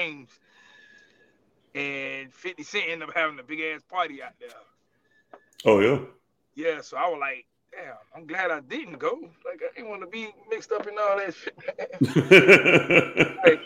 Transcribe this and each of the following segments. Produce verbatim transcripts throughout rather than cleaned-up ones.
James, and fifty Cent ended up having a big ass party out there. Oh yeah. Yeah, so I was like, damn, I'm glad I didn't go. Like I didn't want to be mixed up in all that shit. Like,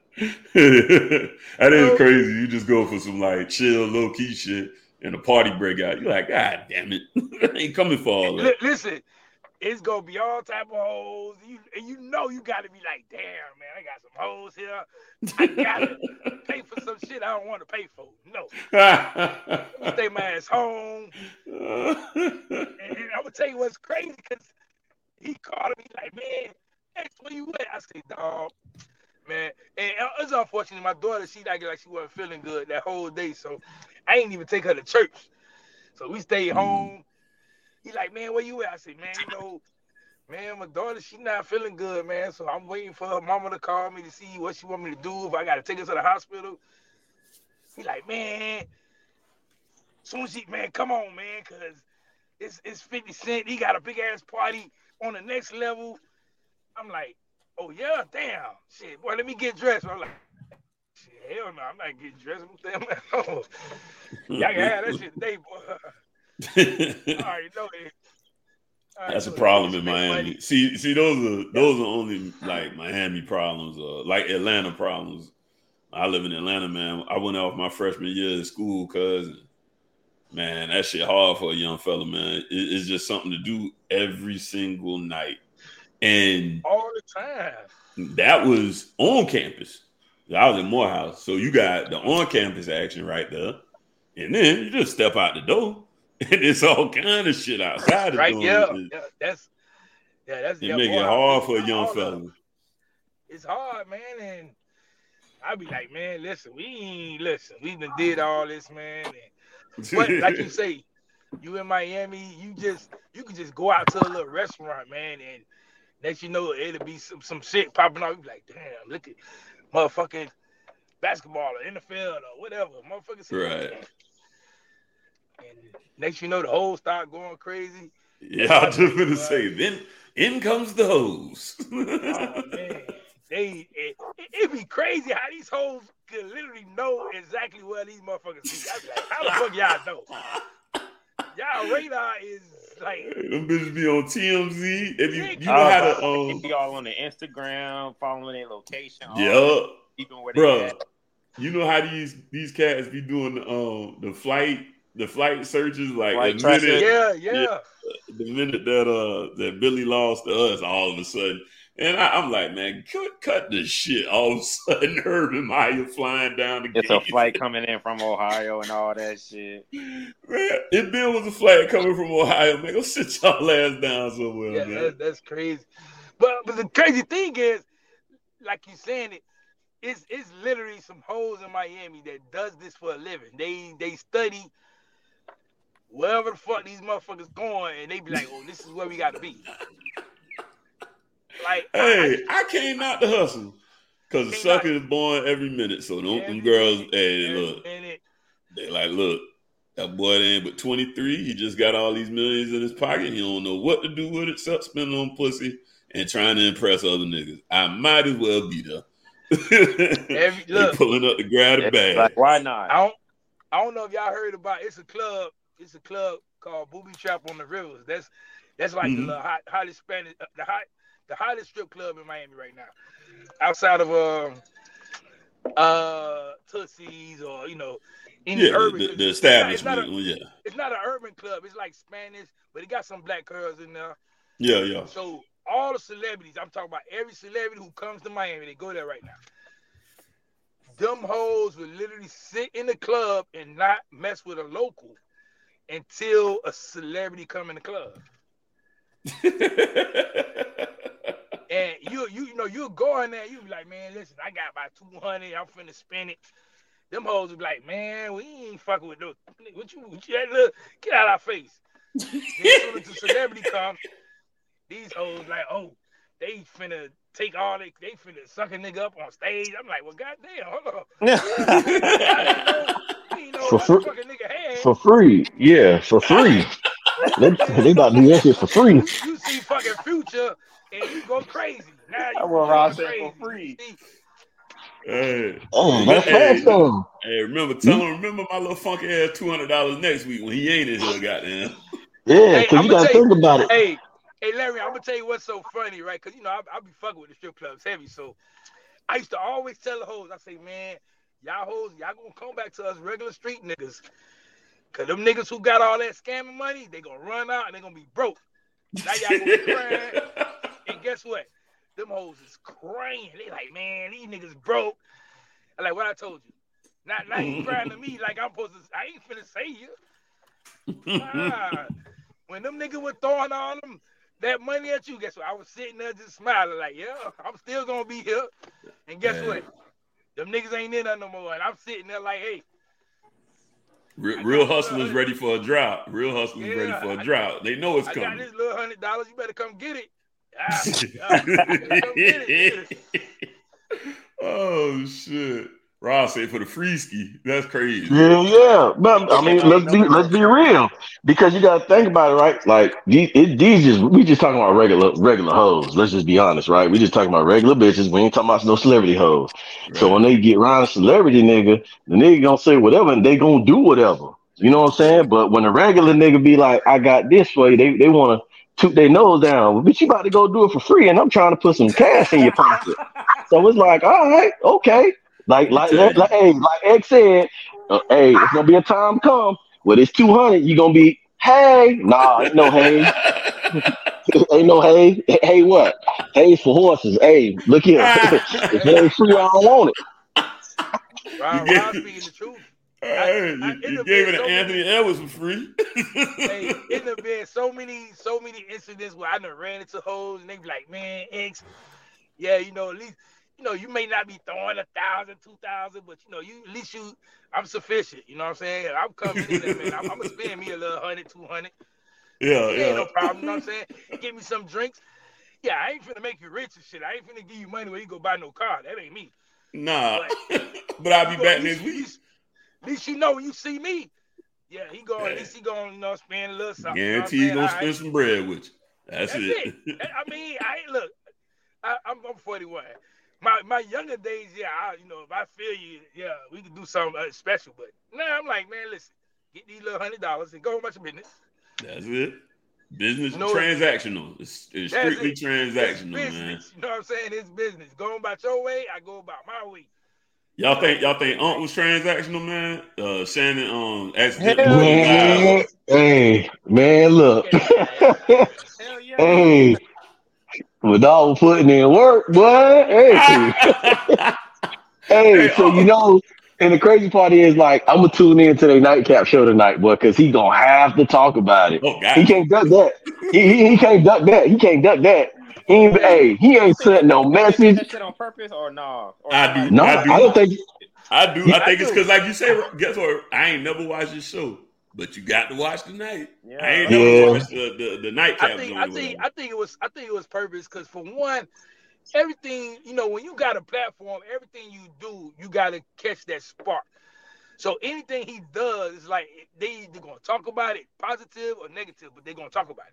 that is crazy. You just go for some like chill, low key shit, and a party break out. You're like, God damn it, I ain't coming for all that. Listen, it's gonna be all type of hoes. You and you know you gotta be like, damn man, I got some hoes here. I gotta pay for some shit I don't want to pay for. No, let me stay my ass home. and, and I'm gonna tell you what's crazy because he called me like, man, X, where you at? I say, dog. Man, and it's unfortunate. My daughter, she like like she wasn't feeling good that whole day, so I ain't even take her to church. So we stayed home. He like, man, where you at? I said, man, you know, man, my daughter, she not feeling good, man. So I'm waiting for her mama to call me to see what she want me to do. If I gotta take her to the hospital. He like, man, soon as she, man, come on, man, cause it's it's fifty Cent. He got a big ass party on the next level. I'm like, oh yeah, damn, shit, boy, let me get dressed. I'm like, shit, hell no, I'm not getting dressed. I'm damn at home. Y'all can have that shit today, boy. I already know it. That's a problem in Miami. Money. See, see, those are those are only like Miami problems, or like Atlanta problems. I live in Atlanta, man. I went off my freshman year of school, cause man, that shit hard for a young fella, man. It, it's just something to do every single night, and all the time. That was on campus. I was in Morehouse, so you got the on-campus action right there, and then you just step out the door. And it's all kind of shit outside. Right, of yeah, it. yeah, that's yeah, that's it yeah, make boy, it hard for a it's young hard, fella. It's hard, man, and I be like, man, listen, we ain't listen, we done did all this, man. And, but like you say, you in Miami, you just you can just go out to a little restaurant, man, and next you know it'll be some, some shit popping out. You be like, damn, look at motherfucking basketball or N F L or whatever, motherfucking right. Man. And next you know the hoes start going crazy. Yeah, I was just gonna say, then in comes the hoes. Oh man, they it, it, it be crazy how these hoes can literally know exactly where these motherfuckers be. I be like, how the fuck y'all know? Y'all radar is like them bitches be on T M Z. If you, you know oh, how to um, be all on the Instagram, following their location. Yeah, even where bro. they at. You know how these these cats be doing um the flight the flight searches like flight the minute, yeah, yeah, yeah, the minute that uh that Billy lost to us, all of a sudden, and I, I'm like, man, cut cut this shit. All of a sudden, Urban Meyer flying down the It's gate. a flight coming in from Ohio and all that shit. Man, if Bill was a flight coming from Ohio, man, go sit y'all ass down somewhere, yeah, man. That's, that's crazy. But but the crazy thing is, like you saying it. It's, it's literally some hoes in Miami that does this for a living. They they study wherever the fuck these motherfuckers going, and they be like, "Oh, this is where we got to be." Like, hey, I, I came out to hustle because the sucker is born every minute. So them, them girls, hey, look, minute. They like, look, that boy ain't but twenty-three. He just got all these millions in his pocket. He don't know what to do with it except spend on pussy and trying to impress other niggas. I might as well be there. Every, look, they pulling up to grab the bag. Like, why not? I don't, I don't know if y'all heard about. It's a club. It's a club called Booby Trap on the Rivers. That's that's like mm-hmm. the hot, hottest Spanish, the hot, the hottest strip club in Miami right now. Outside of um, uh, Tootsie's or you know any yeah, urban. The, the, the establishment. It's not, it's not a, yeah, it's not an urban club. It's like Spanish, but it got some black girls in there. Yeah, yeah. So. All the celebrities, I'm talking about every celebrity who comes to Miami, they go there right now. Them hoes will literally sit in the club and not mess with a local until a celebrity come in the club. And you, you, you know, you'll go in there, you'll be like, man, listen, I got about two hundred, I'm finna spend it. Them hoes will be like, man, we ain't fucking with those. What you, what you look, get out of our face. Then as soon as the celebrity comes, these hoes like, oh, they finna take all they, they finna suck a nigga up on stage. I'm like, well, goddamn, hold on. know, for, fr- for free, yeah, for free. they, they about to do that shit for free. You, you see fucking Future and you go crazy. Now you I will rock it for free. See, Hey, Oh, hey, that's fast though. hey, remember, tell him, remember my little funky ass two hundred dollars next week when he ain't in here, goddamn. Yeah, Hey, because I'm you gonna gotta tell you. think about it. Hey, hey, Larry, I'm gonna tell you what's so funny, right? Because you know I, I be fucking with the strip clubs heavy, so I used to always tell the hoes, I say, man, y'all hoes, y'all gonna come back to us regular street niggas, cause them niggas who got all that scamming money, they gonna run out and they gonna be broke. Now y'all gonna be crying, and guess what? Them hoes is crying. They like, man, these niggas broke. I like what I told you. Not, not you crying to me like I'm supposed to. I ain't finna say you. Nah. When them niggas were throwing all them that money at you, guess what? I was sitting there just smiling like, yeah, I'm still gonna be here. And guess Hey. what? Them niggas ain't in there no more. And I'm sitting there like, hey. Real, real hustlers ready for a drought. Real hustlers yeah, ready for a I drought. got, they know it's I coming. I got this little hundred dollars. You better come get it. Ah, yeah, come get it. Oh shit! Ross said for the free ski. That's crazy. Yeah, yeah. But I mean, let's be let's be real, because you gotta think about it, right? Like these, it, these just we just talking about regular regular hoes. Let's just be honest, right? We just talking about regular bitches. We ain't talking about no celebrity hoes. Right. So when they get around a celebrity nigga, the nigga gonna say whatever, and they gonna do whatever. You know what I'm saying? But when a regular nigga be like, I got this for you, they they wanna toot their nose down. Well, bitch, you about to go do it for free, and I'm trying to put some cash in your pocket. So it's like, all right, okay. Like, like, like, like, hey, like X said, uh, hey, it's gonna be a time come where it's two hundred. You gonna be, hey, nah, ain't no hey, ain't no hey, hey, what? Hay's for horses. Hey, look here, if it ain't free, I don't want it. Rob, Rob speaking the truth. Hey, I, I, you, you gave it to so Anthony many, Edwards for free. Hey, it have been so many, so many incidents where I done ran into hoes and they be like, man, X, yeah, you know, at least. You know, you may not be throwing a thousand, two thousand, but you know, you at least you, I'm sufficient. You know what I'm saying? I'm coming in there, man. I'm, I'm gonna spend me a little hundred, two hundred. Yeah, it yeah. Ain't no problem. You know what I'm saying? Give me some drinks. Yeah, I ain't finna make you rich and shit. I ain't finna give you money where you go buy no car. That ain't me. Nah, but, but I'll be go, back least, next week. At least, at least you know when you see me. Yeah, he going. Yeah. At least he going. You know, spend a little something. Guarantee you know gonna spend right. some bread with you. That's, That's it. it. I mean, I ain't look. I, I'm, I'm forty-one. My my younger days, yeah, I, you know, if I feel you, yeah, we could do something uh, special. But now nah, I'm like, man, listen, get these little hundred dollars and go about your business. That's it. Business you know, transactional. It's, it's strictly it. transactional, it's man. You know what I'm saying? It's business. Going about your way, I go about my way. Y'all you think know, y'all think Aunt was transactional, man? Uh, Shannon, um, accidentally. Man, hey, man, look. Hell yeah. Hey. With all putting in work, boy. Hey. hey, hey, so oh. you know, and the crazy part is, like, I'm gonna tune in to the nightcap show tonight, boy, because he gonna have to talk about it. Oh, God. He can't duck that. He, he he can't duck that. He can't duck that. He ain't, yeah. Hey, he ain't sent no message. That shit on purpose or no? Or I do. No, I, do. I don't think. I do. I think I it's because, like you say, guess what? I ain't never watched this show. But you got to watch tonight. Yeah. I ain't never yeah. watched the the, the nightcap. I think I think I think it was I think it was purpose because for one, everything you know when you got a platform, everything you do, you got to catch that spark. So anything he does is like they either gonna talk about it positive or negative, but they're gonna talk about it.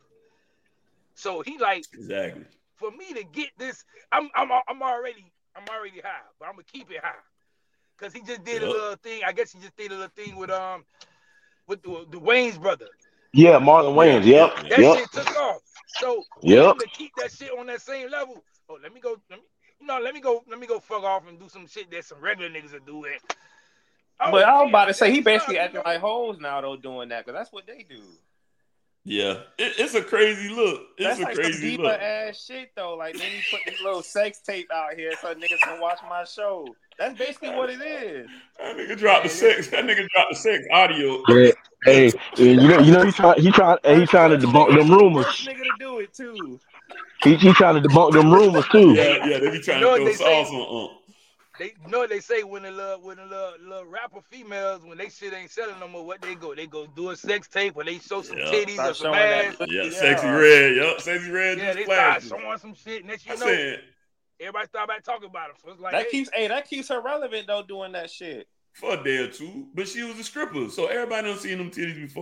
So he like exactly for me to get this, I'm I'm I'm already I'm already high, but I'm gonna keep it high because he just did yep. a little thing. I guess he just did a little thing with um. with the, the Wayans brother. Yeah, Marlon Wayans. Yep. That yep. shit took off. So yep. to keep that shit on that same level, oh, let me go, let me, you know, let me go, let me go fuck off and do some shit that some regular niggas are doing. Oh, but I was about to say he basically acting like hoes now though doing that because that's what they do. Yeah, it, it's a crazy look. It's That's a like crazy some diva look. ass shit though. Like then he put this little sex tape out here so niggas can watch my show. That's basically what it is. That nigga dropped the sex. That nigga dropped the sex audio. Hey, hey, you know, you know, he trying, he trying, he trying to debunk them rumors. First nigga to do it too. He, he trying to debunk them rumors too. Yeah, yeah, they be trying you know to throw sauce on. They you know what they say when the little when the little, little rapper females when they shit ain't selling no more, what they go? They go do a sex tape or they show some yep. titties start or some ass. Yeah, yeah, sexy red. Yep, sexy red. Yeah, they start showing some shit. Next you I know, said, everybody start back talking about them. So it's like that hey. keeps hey that keeps her relevant though doing that shit for a day or two. But she was a stripper, so everybody done seen them titties before.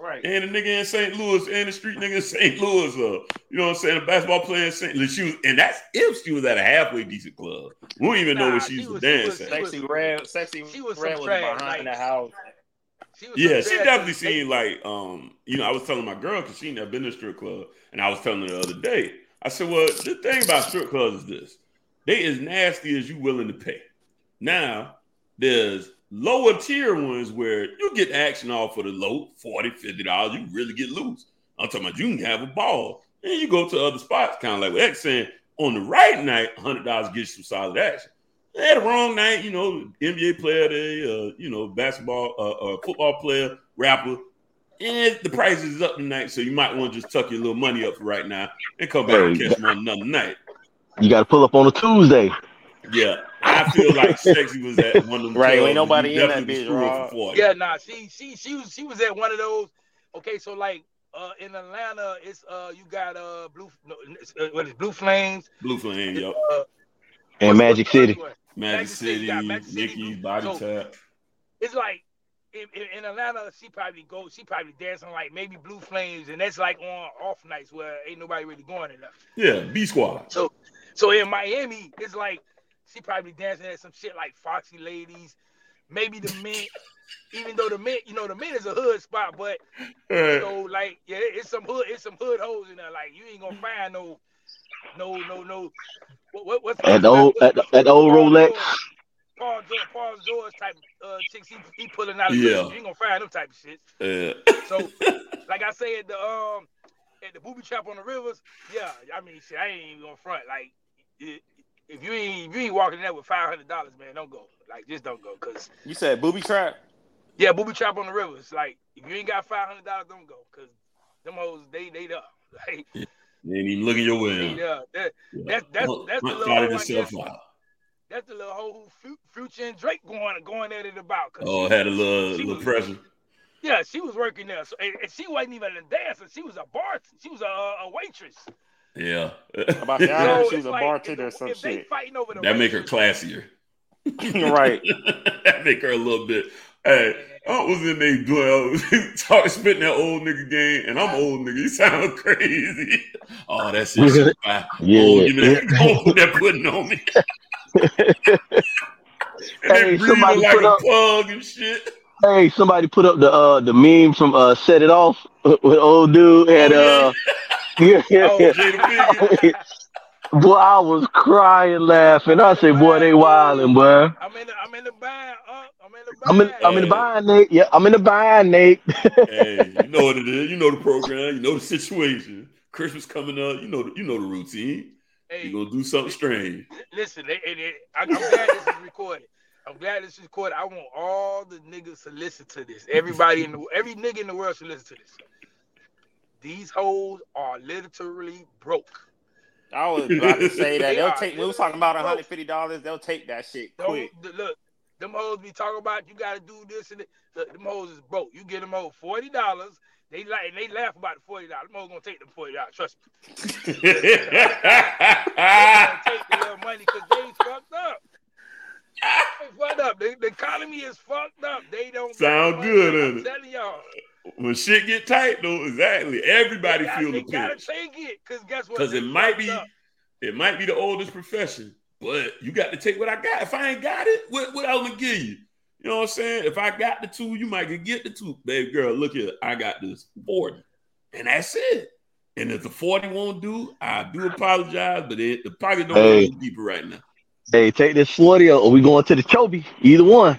Right. And a nigga in Saint Louis, and the street nigga in Saint Louis, uh, you know what I'm saying? A basketball player in Saint Louis. She was, and that's if she was at a halfway decent club. We don't even nah, know what she, she used to dance at. Sexy Red, Sexy she was Red was behind like, the house. She yeah, she definitely seemed like, um, you know, I was telling my girl, because she never been to a strip club, and I was telling her the other day, I said, well, the thing about strip clubs is this. They as nasty as you willing to pay. Now, there's lower tier ones where you get action off for the low, forty dollars, fifty dollars, you really get loose. I'm talking about you can have a ball. And you go to other spots, kind of like what X saying, on the right night, one hundred dollars gets you some solid action. At the wrong night, you know, N B A player, they, uh, you know, basketball, uh, uh, football player, rapper, and the price is up tonight, so you might want to just tuck your little money up for right now and come back hey, and catch one another night. You got to pull up on a Tuesday. Yeah, I feel like Sexy was at one of them. Right, ain't nobody in that bitch, bro. Yeah, nah, she she she was she was at one of those. Okay, so like uh, in Atlanta, it's uh you got uh blue no, uh, what is Blue Flames? Blue Flames, yep. Uh, and Magic City. Magic, Magic City, City Magic Nicki's Body so, Tap. It's like in, in, in Atlanta, she probably go, she probably dancing like maybe Blue Flames, and that's like on off nights where ain't nobody really going enough. Yeah, B Squad. So, so in Miami, it's like she probably dancing at some shit like Foxy Ladies, maybe the Mint. Even though the Mint, you know, the Mint is a hood spot, but you know, like yeah, it's some hood, it's some hood hoes in there. Like you ain't gonna find no, no, no, no. What, what, what's at the old, at, at the old Rolex. Paul George, Paul George type uh, chicks, he, he pulling out of yeah. You ain't gonna find them type of shit. Yeah. So, like I say at the um at the booby trap on the rivers, yeah, I mean, shit, I ain't even gonna front. Like, it, if you ain't if you ain't walking in there with five hundred dollars, man, don't go. Like, just don't go, cause you said booby trap. Yeah, booby trap on the rivers. Like, if you ain't got five hundred dollars, don't go, cause them hoes they they up. Like, yeah. They ain't even looking your way. Yeah, that, yeah. That's that's that's the little hoe. That's the little hoe who Future and Drake going going at it about. Oh, she, had a little, little was, pressure. Yeah, she was working there, so and, and she wasn't even a dancer. She was a bar. She was a, a waitress. Yeah, about the so she was a like, bartender or some if shit. Fighting over the that make her classier. Right. That make her a little bit. Hey, I was in there doing talking, spitting that old nigga game, and I'm old nigga. You sound crazy. Oh, that shit. Yeah, oh, give me that, oh, put that pudding on me. And hey, somebody like put a up, pug and shit. Hey, somebody put up the uh the meme from uh Set It Off with old dude and oh, yeah. uh yeah, yeah. Oh, boy, I was crying laughing. I said, boy, they wildin', boy. I'm in the I'm in the bind, uh, I'm in the bind. I'm in, I'm in the bind, Nate. Yeah, I'm in the bind, Nate. Hey, you know what it is. You know the program. You know the situation. Christmas coming up. You know the, you know the routine. Hey, you're gonna do something strange. Listen, it, it, it, I'm glad this is recorded. I'm glad this is recorded. I want all the niggas to listen to this. Everybody in the every nigga in the world should listen to this. These hoes are literally broke. I was about to say that. They'll take. We was talking about one hundred fifty dollars. They'll take that shit quick. Don't, look, them hoes be talking about you got to do this and that. Look, them hoes is broke. You get them hoes forty dollars. They like and they laugh about the forty dollars. Them hoes gonna take them forty dollars. Trust me. They gonna take the little money because they fucked up. They fucked up. The, the economy is fucked up. They don't sound good, isn't it? I'm telling y'all. When shit get tight, though, exactly. Everybody got, feel the pinch. They gotta pinch. take it, cause guess what? Because it might be, up. it might be the oldest profession, but you got to take what I got. If I ain't got it, what, what I'm gonna give you? You know what I'm saying? If I got the two, you might can get the two. Baby girl, look here, I got this forty, and that's it. And if the forty won't do, I do apologize, but it, the pocket don't hey. go deeper right now. Hey, take this forty or we going to the Chobe. Either one.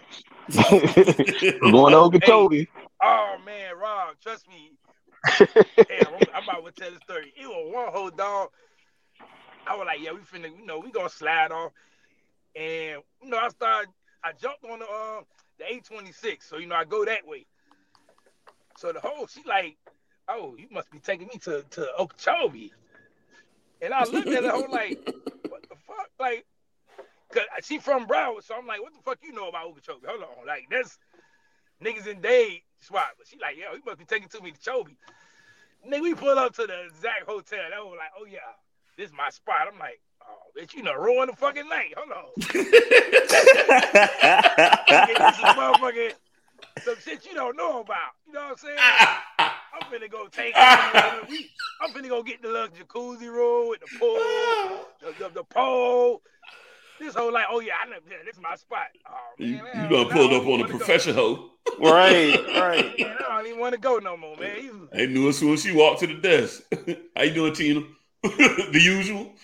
We're going to Okeechobee. Hey. Oh man, Rob, trust me. Damn, I'm, I'm about to tell the story. It was one whole dog. I was like, yeah, we finna, you know, we gonna slide off. And you know, I started, I jumped on the um the eight twenty-six. So you know, I go that way. So the whole, she like, oh, you must be taking me to to Okeechobee. And I looked at the whole like, what the fuck, like, cause she from Broward, so I'm like, what the fuck you know about Okeechobee? Hold on, like that's niggas in Dade. Swap, but she like, yo, you must be taking to me to Chobe. Nigga, we pull up to the exact hotel. They were like, oh yeah, this is my spot. I'm like, oh, bitch, you know, ruin the fucking night. Hold on. This is motherfucking some shit you don't know about. You know what I'm saying? I'm finna go take it. I'm finna go get the little jacuzzi room with the pool, the, the, the pole. This whole like, oh yeah, I know this is my spot. Oh, man, you you done pulled up on a professional. Right, right. Man, I don't even want to go no more, man. They knew as soon as she walked to the desk. How you doing, Tina? The usual.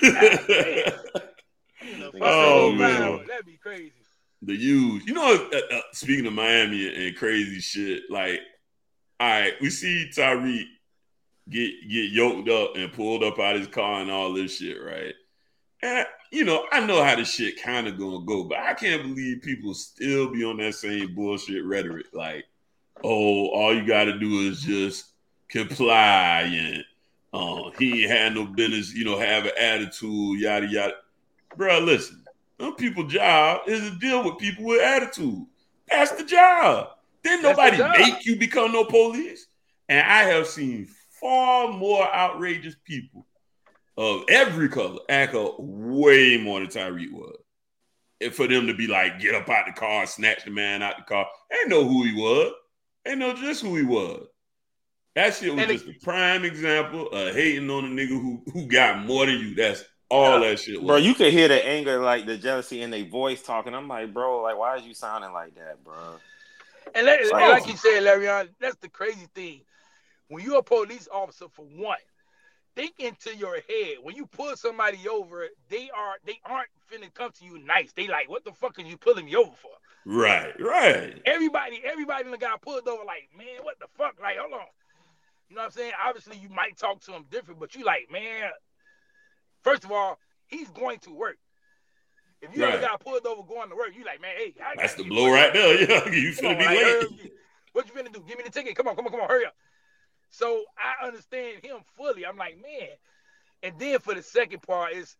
Oh man, that'd be crazy. The usual. You know, uh, uh, speaking of Miami and crazy shit, like, all right, we see Tyreek get get yoked up and pulled up out his car and all this shit, right? And, you know, I know how this shit kind of gonna go, but I can't believe people still be on that same bullshit rhetoric. Like, oh, all you got to do is just comply and uh, he ain't had no business, you know, have an attitude, yada, yada. Bro, listen, some people's job is to deal with people with attitude. That's the job. Didn't nobody the job. make you become no police? And I have seen far more outrageous people of every color act up way more than Tyreek was. And for them to be like, get up out the car, snatch the man out the car. They didn't know who he was. They know just who he was. That shit was and just it, a prime example of hating on a nigga who, who got more than you. That's all that shit was. Bro, you could hear the anger, like the jealousy in their voice talking. I'm like, bro, like, why is you sounding like that, bro? And, let, and like you said, Larry, that's the crazy thing. When you're a police officer, for one, think into your head. When you pull somebody over, they are they aren't finna come to you nice. They like, what the fuck are you pulling me over for? Right, right. Everybody, everybody in the guy pulled over like, man, what the fuck? Like, hold on. You know what I'm saying? Obviously, you might talk to him different, but you like, man, first of all, he's going to work. If you right. ever got pulled over going to work, you like, man, hey, I that's the blow right there. Yeah, you finna be like, late. What you finna do? Give me the ticket. Come on, come on, come on, hurry up. So I understand him fully. I'm like, man. And then for the second part is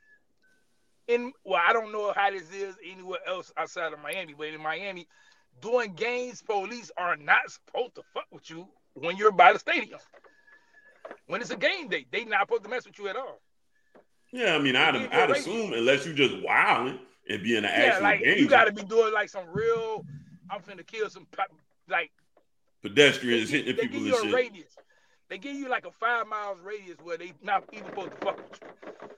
in, well, I don't know how this is anywhere else outside of Miami, but in Miami, doing games, police are not supposed to fuck with you when you're by the stadium. When it's a game day, they not supposed to mess with you at all. Yeah, I mean, I'd, I'd assume unless you just wilding and be in an actual yeah, like, game. You got to be doing like some real, I'm finna kill some, like, pedestrians they, hitting they people give you and a shit. Radius. They give you like a five miles radius where they not even supposed to fuck with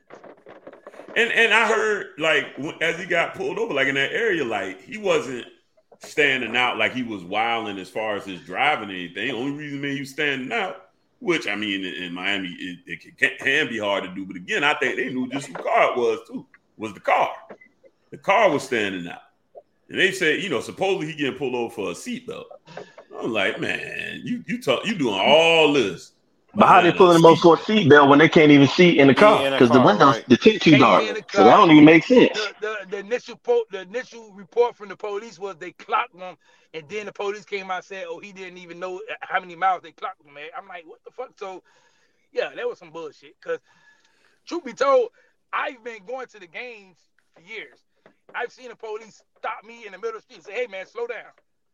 you. And and I heard like as he got pulled over, like in that area, like he wasn't standing out like he was wilding as far as his driving or anything. The only reason man he was standing out, which I mean in, in Miami it, it can, can be hard to do, but again I think they knew just who car it was too. Was the car? The car was standing out, and they said you know supposedly he getting pulled over for a seatbelt. I'm like, man, you you talk, you doing all this. But how they pulling them up for a seatbelt when they can't even see in the car because the windows, right. the tint too dark, so that don't even make sense. The, the, the initial po- the initial report from the police was they clocked him, and then the police came out and said, oh, he didn't even know how many miles they clocked him at. I'm like, what the fuck? So, yeah, that was some bullshit. Because, truth be told, I've been going to the games for years. I've seen the police stop me in the middle of the street and say, hey, man, slow down.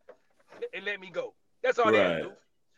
And let me go. That's all right. they had to do.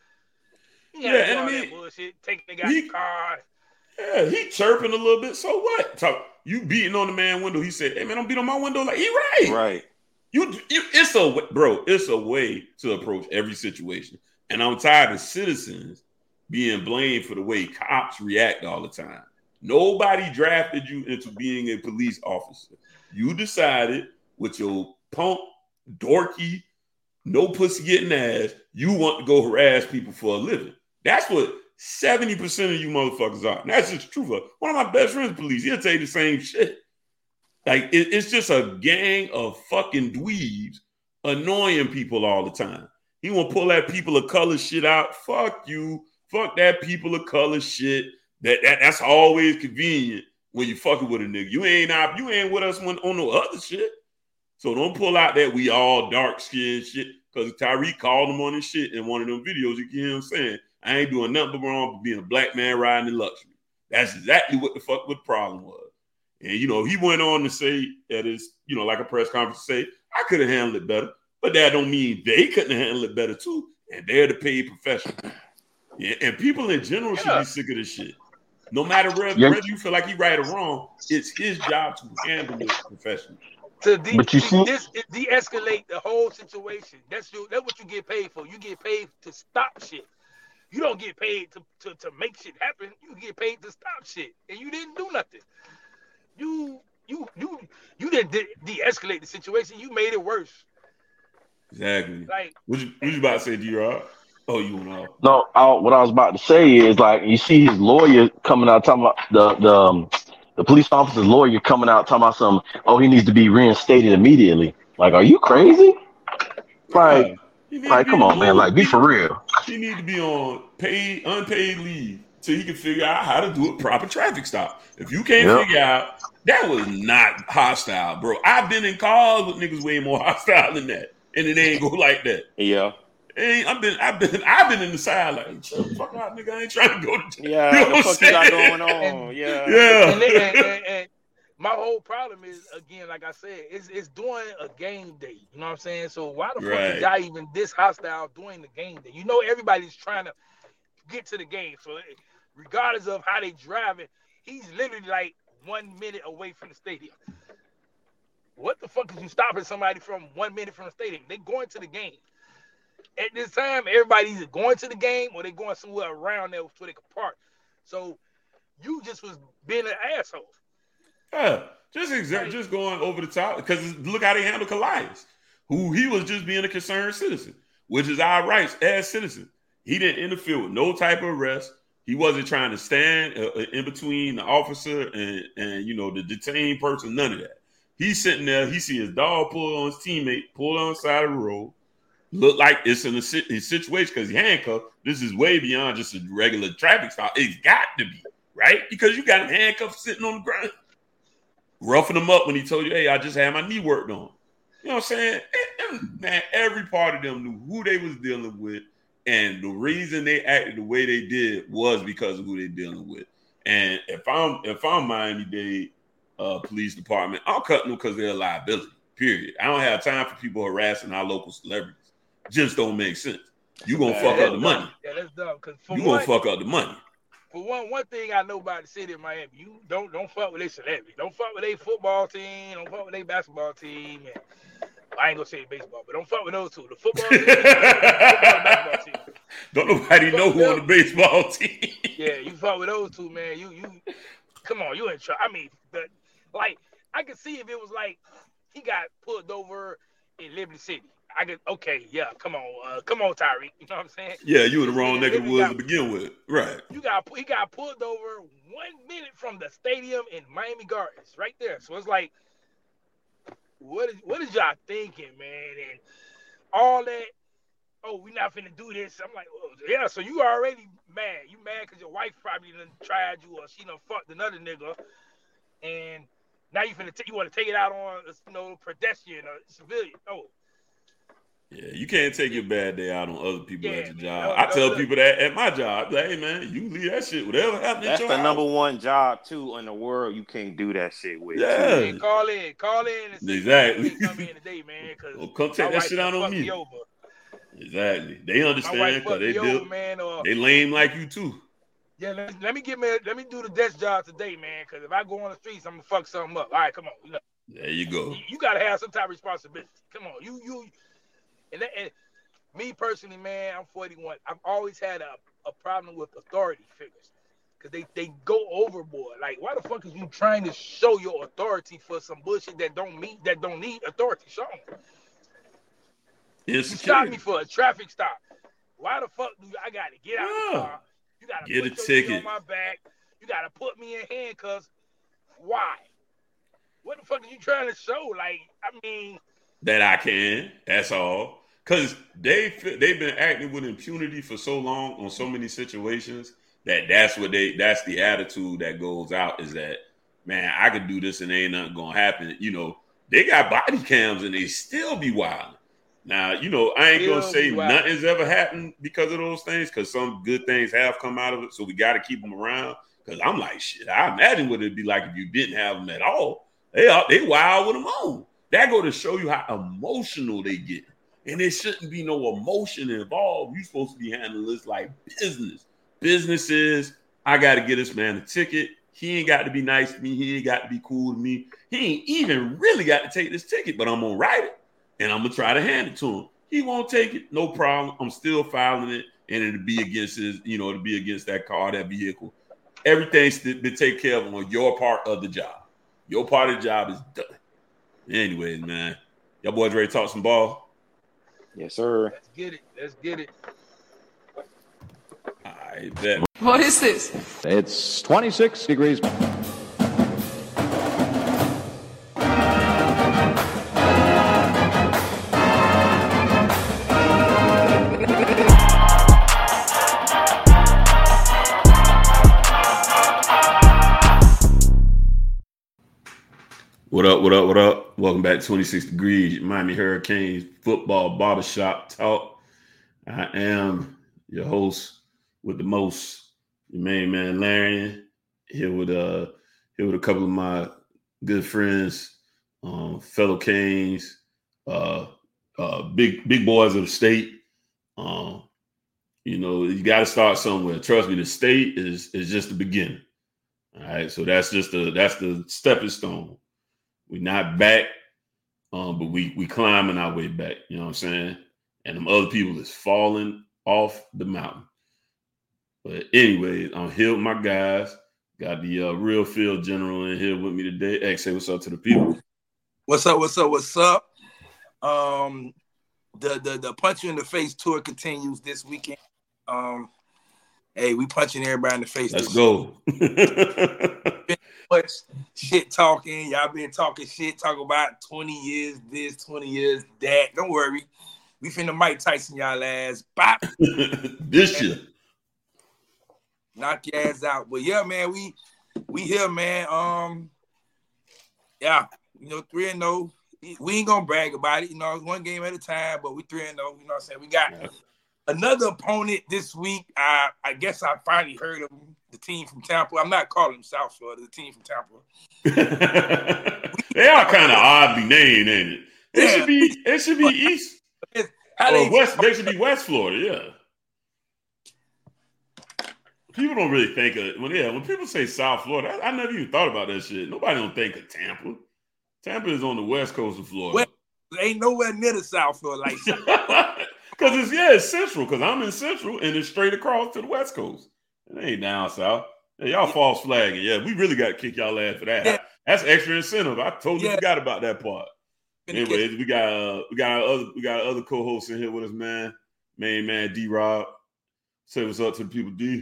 He yeah, and I mean, bullshit. Take the guy's car. Yeah, he chirping a little bit. So what? So you beating on the man window. He said, "Hey man, don't beat on my window." Like he right, right. You, you, it's a bro. It's a way to approach every situation, and I'm tired of citizens being blamed for the way cops react all the time. Nobody drafted you into being a police officer. You decided with your punk, dorky, no pussy getting ass, you want to go harass people for a living. That's what seventy percent of you motherfuckers are. And that's just true. One of my best friends, police, he'll tell you the same shit. Like, it, it's just a gang of fucking dweebs annoying people all the time. He want to pull that people of color shit out. Fuck you. Fuck that people of color shit. That, that That's always convenient when you fucking with a nigga. You ain't out, you ain't with us when, on no other shit. So don't pull out that we all dark skinned shit. Because Tyreek called him on his shit in one of them videos. You can hear him saying, I ain't doing nothing but wrong for being a black man riding in luxury. That's exactly what the fuck what the problem was. And, you know, he went on to say at his, you know, like a press conference, say, I could have handled it better. But that don't mean they couldn't handle it better, too. And they're the paid professionals. Yeah, and people in general should yeah. be sick of this shit. No matter whether, yeah. whether you feel like he right or wrong, it's his job to handle it professionally. to de- but you de- see, this de-escalate the whole situation. That's you. That's what you get paid for. You get paid to stop shit. You don't get paid to, to, to make shit happen. You get paid to stop shit, and you didn't do nothing. You you you you didn't de- de-escalate the situation. You made it worse. Exactly. Like what you, what you about to say, D-Rod? Oh, you went off. no, I, what I was about to say is like you see his lawyer coming out talking about the the um, the police officer's lawyer coming out talking about some. Oh, he needs to be reinstated immediately. Like, are you crazy? Like, nah, like, come on, man. Like, be for real. He need to be on paid, unpaid leave so he can figure out how to do a proper traffic stop. If you can't yep. figure out, that was not hostile, bro. I've been in cars with niggas way more hostile than that, and it ain't go like that. Yeah. Ain't, I've been, I've been, I've been in the side like, fuck out, nigga. I ain't trying to go to jail. Yeah, you know the fuck you got going on? And, yeah, yeah. And, and, and, and my whole problem is, again, like I said, it's it's doing a game day. You know what I'm saying? So why the right. fuck is y'all even this hostile doing the game day? You know, everybody's trying to get to the game. So regardless of how they driving, he's literally like one minute away from the stadium. What the fuck is you stopping somebody from one minute from the stadium? They going to the game. At this time, everybody's either going to the game or they going somewhere around there so they can park. So you just was being an asshole. Yeah, just exert, just going over the top because look how they handle Calais, who he was just being a concerned citizen, which is our rights as citizens. He didn't interfere with no type of arrest. He wasn't trying to stand uh, in between the officer and, and, you know, the detained person, none of that. He's sitting there. He see his dog pull on his teammate, pull on the side of the road. Look like it's in a situation because he handcuffed. This is way beyond just a regular traffic stop. It's got to be, right? Because you got him handcuffed sitting on the ground. Roughing him up when he told you, hey, I just had my knee worked on. You know what I'm saying? And, and, man, every part of them knew who they was dealing with. And the reason they acted the way they did was because of who they're dealing with. And if I'm if I'm Miami-Dade uh, Police Department, I'm cutting them because they're a liability, period. I don't have time for people harassing our local celebrities. Just don't make sense. You gonna fuck up the money. Yeah, that's dumb. Cause you gonna fuck up the money. For one, one thing I know about the city of Miami, you don't don't fuck with their celebrity. Don't fuck with their football team. Don't fuck with their basketball team. And I ain't gonna say baseball, but don't fuck with those two. The football team, the football basketball team. Don't nobody know who on the baseball team. Yeah, you fuck with those two, man. You you come on, you in trouble. I mean, the, like I could see if it was like he got pulled over in Liberty City. I could, okay, yeah, come on, uh, come on, Tyreek. You know what I'm saying? Yeah, you were the wrong neck of the woods to begin with, right? You got he got pulled over one minute from the stadium in Miami Gardens, right there. So it's like, what is what is y'all thinking, man? And all that. Oh, we not finna do this. I'm like, oh, yeah. So you already mad? You mad because your wife probably done tried you or she done fucked another nigga, and now you finna t- you want to take it out on you know pedestrian or civilian? Oh. Yeah, you can't take your bad day out on other people yeah, at your job. man, I tell people that at my job, like, hey man, you leave that shit. Whatever happened. That's at your the house. number one job too in the world. You can't do that shit with. Yeah, man, call in, call in, and see exactly. Come in today, man. Cause well, come take that shit out on me. me over. Exactly. They understand because they do. Man, or, they lame like you too. Yeah, let, let me get me. Let me do the desk job today, man. Because if I go on the streets, I'm gonna fuck something up. All right, come on. You know, there you go. You, you gotta have some type of responsibility. Come on, you you. And, that, and me personally, man, I'm forty-one. I've always had a, a problem with authority figures because they, they go overboard. Like, why the fuck is you trying to show your authority for some bullshit that don't mean that don't need authority shown? You stopped me for a traffic stop. Why the fuck do I gotta get out yeah. of the car? You gotta get put a your ticket on my back. You gotta put me in handcuffs. Why? What the fuck are you trying to show? Like, I mean, that I can. That's all. Because they, they've been acting with impunity for so long on so many situations that that's what they, that's the attitude that goes out is that, man, I could do this and ain't nothing going to happen. You know, they got body cams and they still be wild. Now, you know, I ain't going to say nothing's ever happened because of those things because some good things have come out of it. So we got to keep them around because I'm like, shit, I imagine what it'd be like if you didn't have them at all. They are, they wild with them on. That go to show you how emotional they get. And there shouldn't be no emotion involved. You're supposed to be handling this like business. Business is, I got to get this man a ticket. He ain't got to be nice to me. He ain't got to be cool to me. He ain't even really got to take this ticket, but I'm going to write it, and I'm going to try to hand it to him. He won't take it. No problem. I'm still filing it, and it'll be against his, you know, it'll be against that car, that vehicle. Everything's been taken care of on your part of the job. Your part of the job is done. Anyways, man, y'all boys ready to talk some ball? Yes, sir. Let's get it. Let's get it. I bet. What is this? It's twenty-six degrees. What up, what up, what up? Welcome back to twenty-six degrees, Miami Hurricanes football barbershop talk. I am your host with the most, your main man, Larry, here with uh here with a couple of my good friends, um, fellow Canes, uh, uh, big big boys of the state. Um, you know, you got to start somewhere. Trust me, the state is is just the beginning. All right, so that's just the that's the stepping stone. We're not back, um, but we we climbing our way back. You know what I'm saying? And them other people is falling off the mountain. But anyways, I'm here with my guys. Got the uh, real field general in here with me today. X, say what's up to the people. What's up? What's up? What's up? Um, the the the punch you in the face tour continues this weekend. Um, hey, we punching everybody in the face. Let's go. Much shit talking. Y'all been talking shit, talk about twenty years this, twenty years that. Don't worry. We finna Mike Tyson y'all ass. Bop. This year. Knock your ass out. But yeah, man, we we here, man. Um, yeah, you know, three and oh. We ain't gonna brag about it, you know, one game at a time, but we three and oh, you know what I'm saying? We got yeah. another opponent this week. I I guess I finally heard of them. The team from Tampa. I'm not calling them South Florida. The team from Tampa. They are kind of oddly named, ain't it? It yeah. should be. It should be East. How or they, West. They should be West Florida. Yeah. People don't really think of when. Yeah, when people say South Florida, I, I never even thought about that shit. Nobody don't think of Tampa. Tampa is on the west coast of Florida. Well, ain't nowhere near the South Florida like that. Because it's yeah, it's central. Because I'm in central and it's straight across to the west coast. It ain't down south. Hey, y'all false flagging. Yeah, we really got to kick y'all ass for that. Yeah. That's extra incentive. I totally yeah. forgot about that part. Anyways, we got uh, we got our other we got our other co-hosts in here with us, man. Main man D Rob. Say what's up to the people, D.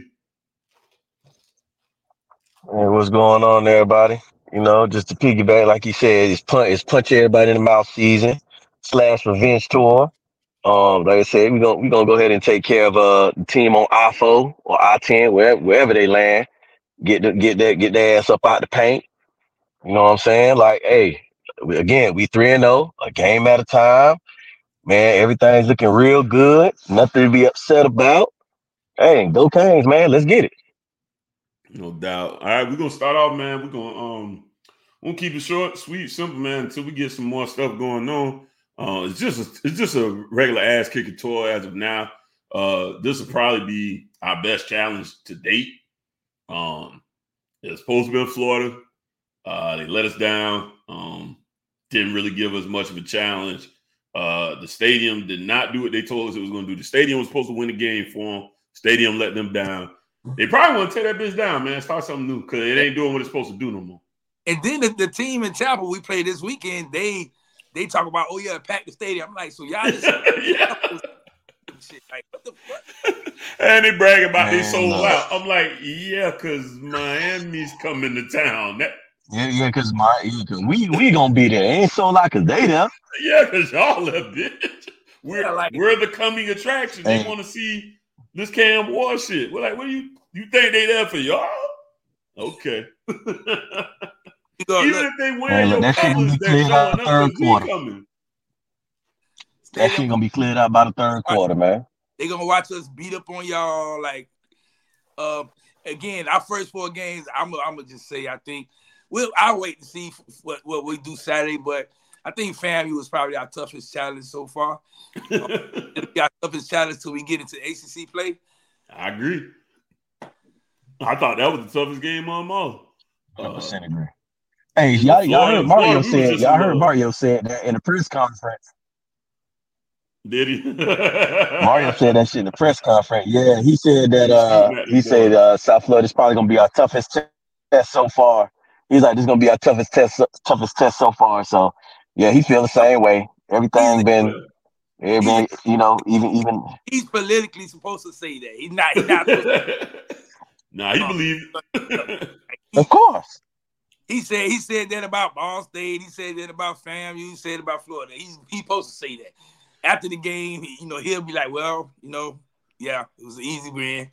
Hey, what's going on, everybody? You know, just to piggyback, like you said, it's punch, it's punch everybody in the mouth season slash revenge tour. Um, like I said, we're gonna we gonna go ahead and take care of uh the team on I four or I ten, wherever wherever they land. Get the, get that get their ass up out the paint. You know what I'm saying? Like, hey, we, again, we three and zero, a game at a time. Man, everything's looking real good. Nothing to be upset about. Hey, go Canes, man. Let's get it. No doubt. All right, we're gonna start off, man. We're gonna um we'll keep it short, sweet, simple, man, until we get some more stuff going on. Uh, it's just a, it's just a regular ass kicking tour as of now. Uh, this will probably be our best challenge to date. Um, it's supposed to be in Florida. Uh, they let us down. Um, didn't really give us much of a challenge. Uh, the stadium did not do what they told us it was going to do. The stadium was supposed to win the game for them. Stadium let them down. They probably want to tear that bitch down, man. Start something new because it ain't doing what it's supposed to do no more. And then the, the team in Tampa we played this weekend, they they talk about, oh yeah, pack the stadium. I'm like, so y'all just yeah. shit. Like, what the fuck? And they brag about man, they sold no. out. I'm like, yeah, because Miami's coming to town. That, yeah, yeah, because my cause we we gonna be there. It ain't sold out because they there. Yeah, because y'all there, bitch. We're yeah, like, we're the coming attraction. They want to see this Cam Ward shit. We're like, what do you you think they there for y'all? Okay. Even look, if they win hey, look, your that shit gonna be cleared out the third quarter. That shit gonna be cleared out by the third quarter, man. They gonna watch us beat up on y'all. Like, uh, again, our first four games. I'm, I'm gonna just say, I think we'll. I'll wait to see what, what we do Saturday, but I think FAMU was probably our toughest challenge so far. um, it'll be our toughest challenge till we get into A C C play. I agree. I thought that was the toughest game on them all. one hundred percent Uh, agree. Hey, you know, y'all, y'all heard Florida, Mario Florida, we was said, just in y'all heard love. Mario said that in the press conference. Did he? Mario said that shit in the press conference. Yeah, he said that, He's uh, shooting at he them said, boys. uh, South Florida is probably going to be our toughest test so far. He's like, this is going to be our toughest test, toughest test so far. So, yeah, he feel the same way. Everything He's, been, he's, everything, you know, even, even. he's politically supposed to say that. He's not, he's not supposed to. Nah, he Um, believed. he, Of course. He said he said that about Ball State. He said that about FAMU. He said about Florida. He's he's supposed to say that. After the game, he, you know, he'll be like, well, you know, yeah, it was an easy win.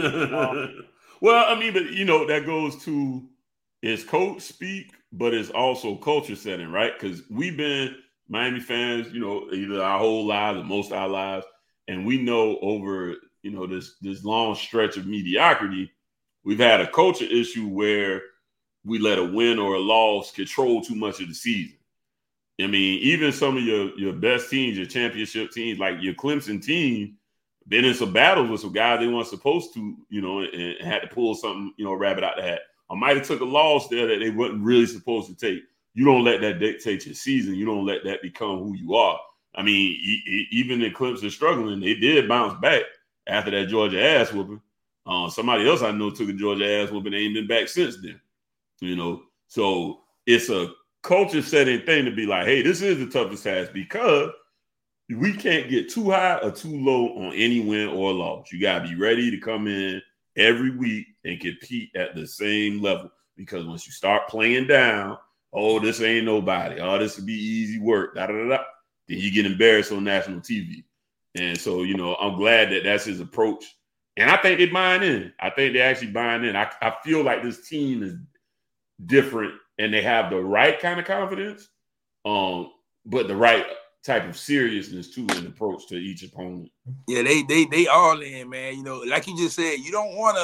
Um, well, I mean, but, you know, that goes to it's coach speak, but it's also culture setting, right? Because we've been Miami fans, you know, either our whole lives or most of our lives, and we know over, you know, this this long stretch of mediocrity, we've had a culture issue where we let a win or a loss control too much of the season. I mean, even some of your, your best teams, your championship teams, like your Clemson team, been in some battles with some guys they weren't supposed to, you know, and, and had to pull something, you know, rabbit out the hat. Or might have took a loss there that they wasn't really supposed to take. You don't let that dictate your season. You don't let that become who you are. I mean, e- e- even in Clemson struggling, they did bounce back after that Georgia ass whooping. Uh, somebody else I know took a Georgia ass whooping. They ain't been back since then. You know, so it's a culture setting thing to be like, hey, this is the toughest task because we can't get too high or too low on any win or loss. You got to be ready to come in every week and compete at the same level because once you start playing down, oh, this ain't nobody. Oh, this would be easy work. Da, da, da, da. Then you get embarrassed on national T V. And so, you know, I'm glad that that's his approach. And I think they buying in. I think they're actually buying in. I, I feel like this team is different and they have the right kind of confidence, um, but the right type of seriousness too in approach to each opponent. Yeah, they they they all in, man. You know, like you just said, you don't want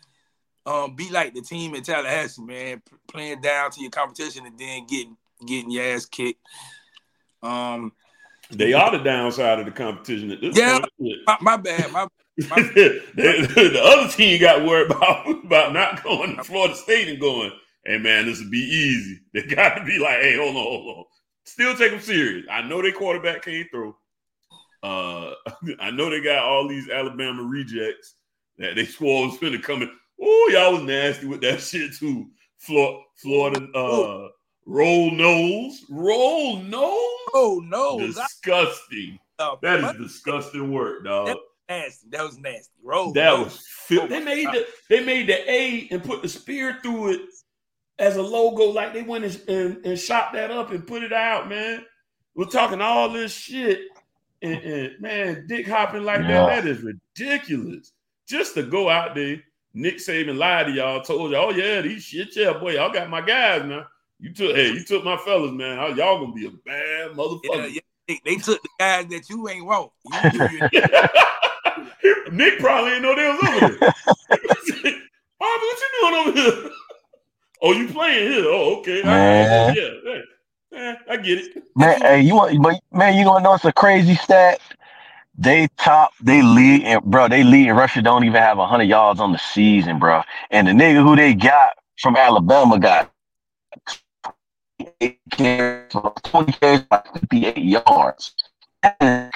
to um, be like the team in Tallahassee, man, playing down to your competition and then getting getting your ass kicked. Um, they are the downside of the competition at this yeah, point. My, my bad. My, my the, the other team got worried about about not going to Florida State and going, hey, man, this would be easy. They got to be like, hey, hold on, hold on. Still take them serious. I know their quarterback can't throw. Uh, I know they got all these Alabama rejects that they swore was going to come in. Oh, y'all was nasty with that shit, too. Florida, Florida uh, roll nose. Roll nose? Oh, no. Disgusting. Uh, that is disgusting work, dog. That was nasty. That was nasty. Roll that nose. was filthy. They made the they made the A and put the spear through it as a logo, like they went and, and, and shot that up and put it out, man. We're talking all this shit, and, and man, dick hopping like Yeah. that, that is ridiculous. Just to go out there, Nick Saban lied to y'all, told y'all, oh yeah, these shit, yeah, boy, y'all got my guys now. You took, hey, you took my fellas, man. Y'all gonna be a bad motherfucker. Yeah, yeah. They, they took the guys that you ain't want. You, you, you. Nick probably ain't know they was over there. Bobby, what you doing over here? Oh, you playing here? Oh, okay. Man. Right. Yeah, yeah, yeah, I get it. Man, hey, you want, but man, you gonna know it's a crazy stat. They top, they lead, and bro, they lead in Russia. Don't even have a hundred yards on the season, bro. And the nigga who they got from Alabama got twenty carries, like fifty-eight yards. That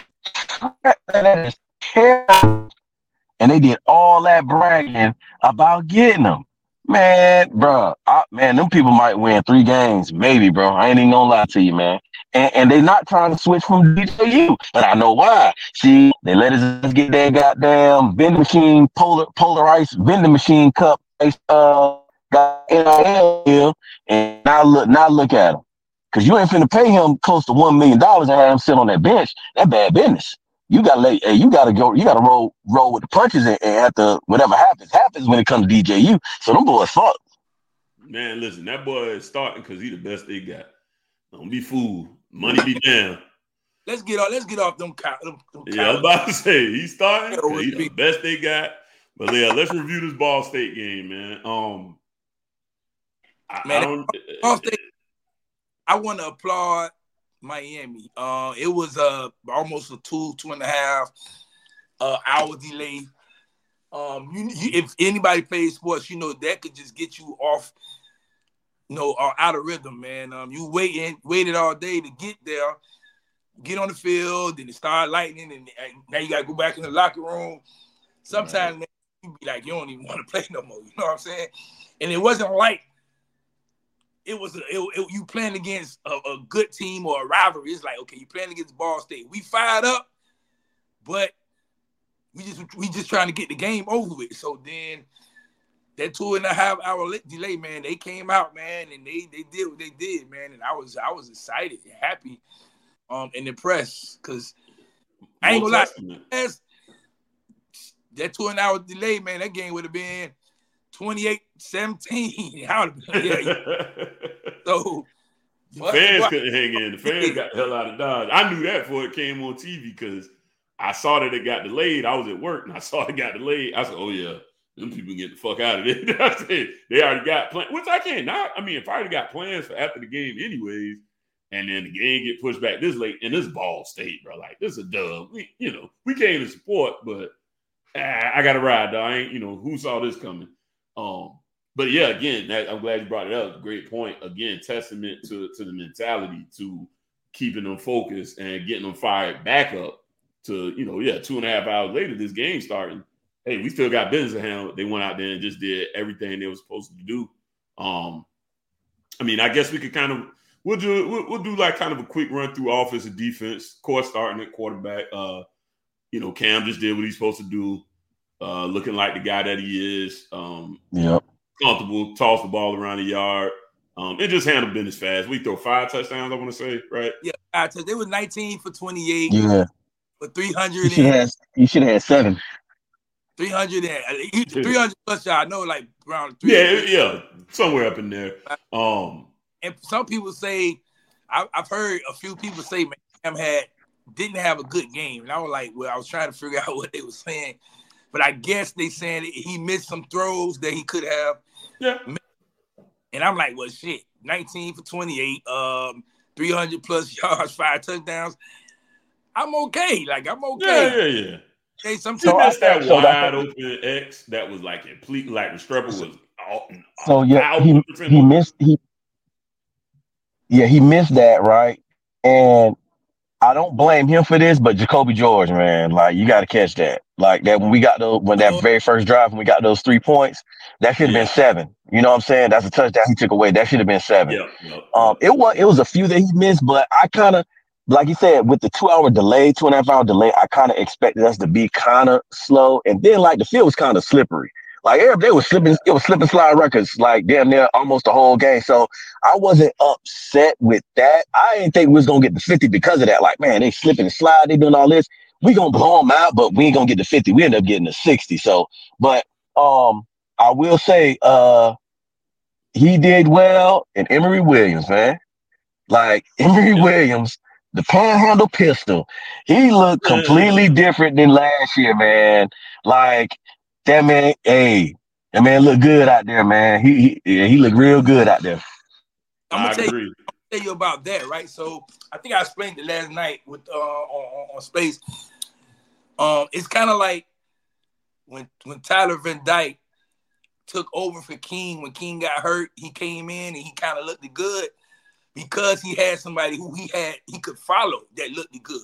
is terrible. And they did all that bragging about getting them. Man, bro, I, man, them people might win three games, maybe, bro. I ain't even gonna lie to you, man. And, and they not trying to switch from D J U, but I know why. See, they let us get that goddamn vending machine, polar, polarized vending machine cup, uh, got N I L, and now look, now look at them. Cause you ain't finna pay him close to one million dollars and have him sit on that bench. That bad business. You gotta let, hey, you gotta go, you gotta roll, roll with the punches and, and have to, whatever happens, happens when it comes to D J U. So them boys fuck. Man, listen, that boy is starting because he the best they got. Don't be fooled. Money be down. Let's get off. Let's get off them. Cow, them, them yeah, I was about to say he's starting. Yeah, He's the best they got. But yeah, let's review this Ball State game, man. Um, I, man, I don't. Ball State. I want to applaud Miami. Uh, it was uh almost a two, two and a half uh, hour delay. Um, you, you, if anybody plays sports, you know that could just get you off you know, are out of rhythm, man. Um, you waiting, waited all day to get there, get on the field, then it started lightning, and, and now you got to go back in the locker room. Sometimes, right. man, you be like, you don't even want to play no more. You know what I'm saying? And it wasn't like it was a, it, it, you playing against a, a good team or a rivalry. It's like, okay, you playing against Ball State. We fired up, but we just we just trying to get the game over with. So then that two and a half hour delay, man, they came out, man, and they they did what they did, man. And I was I was excited and happy, um, and impressed because I ain't gonna lie, that two and a hour delay, man, that game would have been twenty-eight seventeen. yeah. So the fans couldn't hang in. The fans got the hell out of Dodge. I knew that before it came on T V because I saw that it got delayed. I was at work and I saw it got delayed. I said, "Oh yeah, them people get the fuck out of there." I said, they already got plans, which I can't not. I mean, if I already got plans for after the game, anyways, and then the game get pushed back this late, and this Ball State, bro, like this is a dub. We, you know, we came to support, but ah, I got to ride, though. I ain't, you know, who saw this coming? Um, but yeah, again, that, I'm glad you brought it up. Great point. Again, testament to to the mentality, to keeping them focused and getting them fired back up. To, you know, yeah, two and a half hours later, this game starting. Hey, we still got business to handle. They went out there and just did everything they were supposed to do. Um, I mean, I guess we could kind of we'll do we'll, we'll do like kind of a quick run through offense and defense. Of course, starting at quarterback. Uh, you know, Cam just did what he's supposed to do. Uh, looking like the guy that he is. Um, yeah, comfortable, toss the ball around the yard. Um, it just handled business fast. We throw five touchdowns. I want to say, right? Yeah, five touchdowns. They were nineteen for twenty-eight. Yeah. For three hundred, you should have you should have had seven. Three hundred and three hundred plus. I know, like around three. Yeah, yeah, somewhere up in there. Um, and some people say, I, I've heard a few people say, man, Cam had didn't have a good game, and I was like, well, I was trying to figure out what they were saying, but I guess they saying he missed some throws that he could have. Yeah, missed. And I'm like, well, shit, nineteen for twenty-eight, um, three hundred plus yards, five touchdowns. I'm okay. Like, I'm okay. Yeah, yeah, yeah. Hey, sometimes so that's that so wide open X that was like complete, like the stripper was. All, so yeah, he, he missed. He yeah, he missed that, right? And I don't blame him for this, but Jacoby George, man, like you got to catch that. Like that when we got the when that very first drive when we got those three points, that should have yeah. been seven. You know what I'm saying? That's a touchdown he took away. That should have been seven. Yeah, yeah, um, yeah. it was it was a few that he missed, but I kind of. Like you said, with the two-hour delay, two and a half hour delay, I kind of expected us to be kind of slow, and then like the field was kind of slippery. Like everybody was slipping, it was slipping slide records, like damn near almost the whole game. So I wasn't upset with that. I didn't think we was gonna get the fifty because of that. Like man, they slipping and slide, they doing all this. We gonna blow them out, but we ain't gonna get the fifty. We end up getting the sixty. So, but um, I will say, uh, he did well, and Emory Williams, man, like Emory Williams. The panhandle pistol, he looked completely different than last year, man. Like that man, hey, that man looked good out there, man. He he, he looked real good out there. I'm gonna tell you, tell you about that, right? So I think I explained it last night with uh, on, on Space. Um, it's kind of like when when Tyler Van Dyke took over for King when King got hurt. He came in and he kind of looked good. Because he had somebody who he had he could follow that looked good.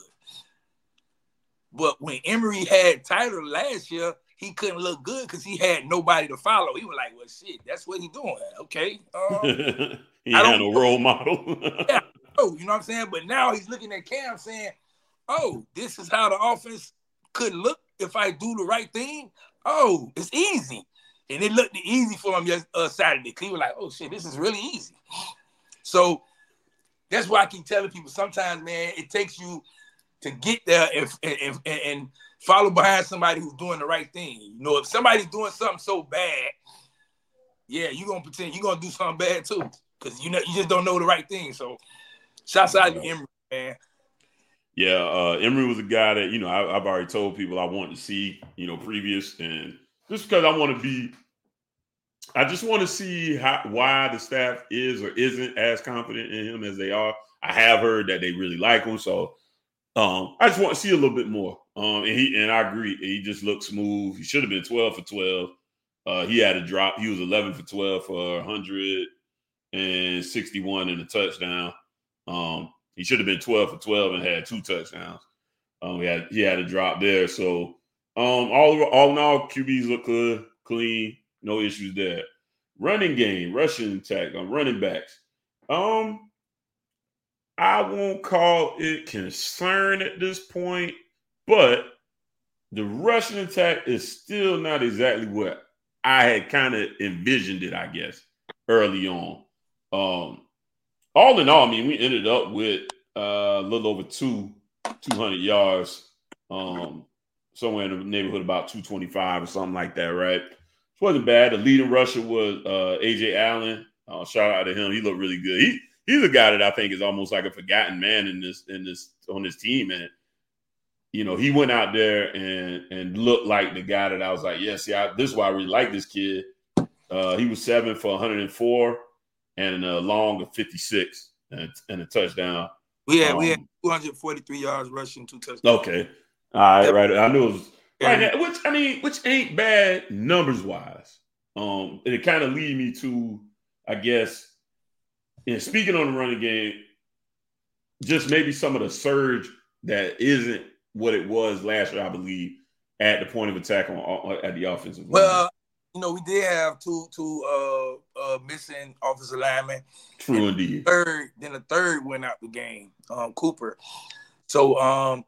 But when Emory had Tyler last year, he couldn't look good because he had nobody to follow. He was like, well, shit, that's what he's doing. Okay. Um, he I had don't, a role model. yeah. Oh, you know what I'm saying? But now he's looking at Cam saying, oh, this is how the offense could look if I do the right thing. Oh, it's easy. And it looked easy for him yes, uh, Saturday. He was like, oh, shit, this is really easy. So, that's why I keep telling people sometimes, man, it takes you to get there and, and, and follow behind somebody who's doing the right thing. You know, if somebody's doing something so bad, yeah, you're going to pretend you're going to do something bad too because you know you just don't know the right thing. So, shouts out to Emory, man. Yeah, uh, Emory was a guy that, you know, I, I've already told people I want to see, you know, previous. And just because I want to be I just want to see how, why the staff is or isn't as confident in him as they are. I have heard that they really like him, so um, I just want to see a little bit more. Um, and he and I agree, he just looked smooth. He should have been twelve for twelve. Uh, he had a drop. He was eleven for twelve for one hundred and sixty-one and a touchdown. Um, he should have been twelve for twelve and had two touchdowns. Um, he had he had a drop there. So um, all all in all, Q Bs look good, clean, no issues there. Running game, rushing attack on running backs. Um, I won't call it concern at this point, but the rushing attack is still not exactly what I had kind of envisioned it, I guess, early on. Um, all in all, I mean, we ended up with uh, a little over two, two hundred yards, um, somewhere in the neighborhood about two twenty-five or something like that, right? It wasn't bad. The leading rusher was uh, A J Allen. Uh, shout out to him. He looked really good. He he's a guy that I think is almost like a forgotten man in this in this on this team, and you know, he went out there and and looked like the guy that I was like, yes, yeah, this is why I really like this kid. Uh, he was seven for one hundred four and a long of fifty-six and, and a touchdown. We had um, we had two hundred forty-three yards rushing, two touchdowns. Okay, all right, yep. right. I knew it was right now, which I mean, which ain't bad numbers wise. Um, and it kind of lead me to, I guess, and speaking on the running game, just maybe some of the surge that isn't what it was last year, I believe, at the point of attack on, on at the offensive line. Well, you know, we did have two two uh, uh, missing offensive linemen. True indeed. Third, then the third went out the game, um, Cooper. So um,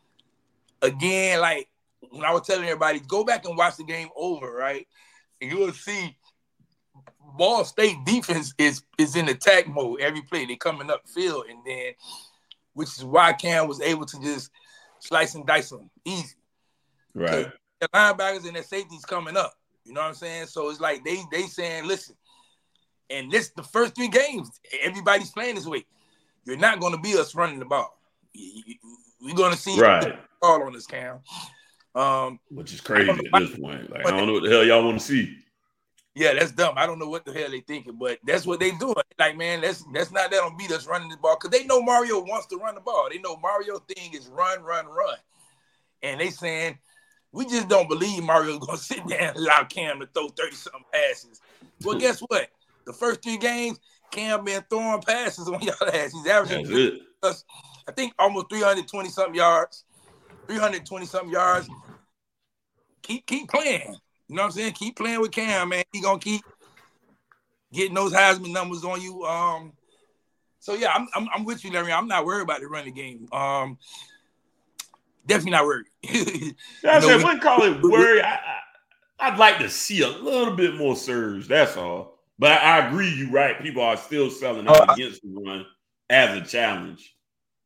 again, like when I was telling everybody, go back and watch the game over, right? And you will see Ball State defense is is in attack mode every play. They coming up field, and then which is why Cam was able to just slice and dice them easy. Right. The linebackers and their safeties coming up. You know what I'm saying? So it's like they they saying, listen, and this the first three games, everybody's playing this way. You're not going to be us running the ball. We're going to see right. ball on this, Cam. Um, Which is crazy at this point. Like, I don't know what the hell y'all want to see. Yeah, that's dumb. I don't know what the hell they thinking, but that's what they doing. Like, man, that's that's not that on beat us running the ball because they know Mario wants to run the ball. They know Mario thing is run, run, run, and they saying we just don't believe Mario's gonna sit there and allow Cam to throw thirty something passes. Well, guess what? The first three games, Cam been throwing passes on y'all ass. He's averaging, I think, almost three hundred twenty something yards, three hundred twenty something yards. Keep keep playing. You know what I'm saying? Keep playing with Cam, man. He gonna keep getting those Heisman numbers on you. Um, so yeah, I'm I'm, I'm with you, Larry. I'm not worried about the running game. Um, definitely not worried. I know, wouldn't call it worry. I, I, I'd like to see a little bit more surge. That's all. But I, I agree, you right. People are still selling out uh, against the run as a challenge.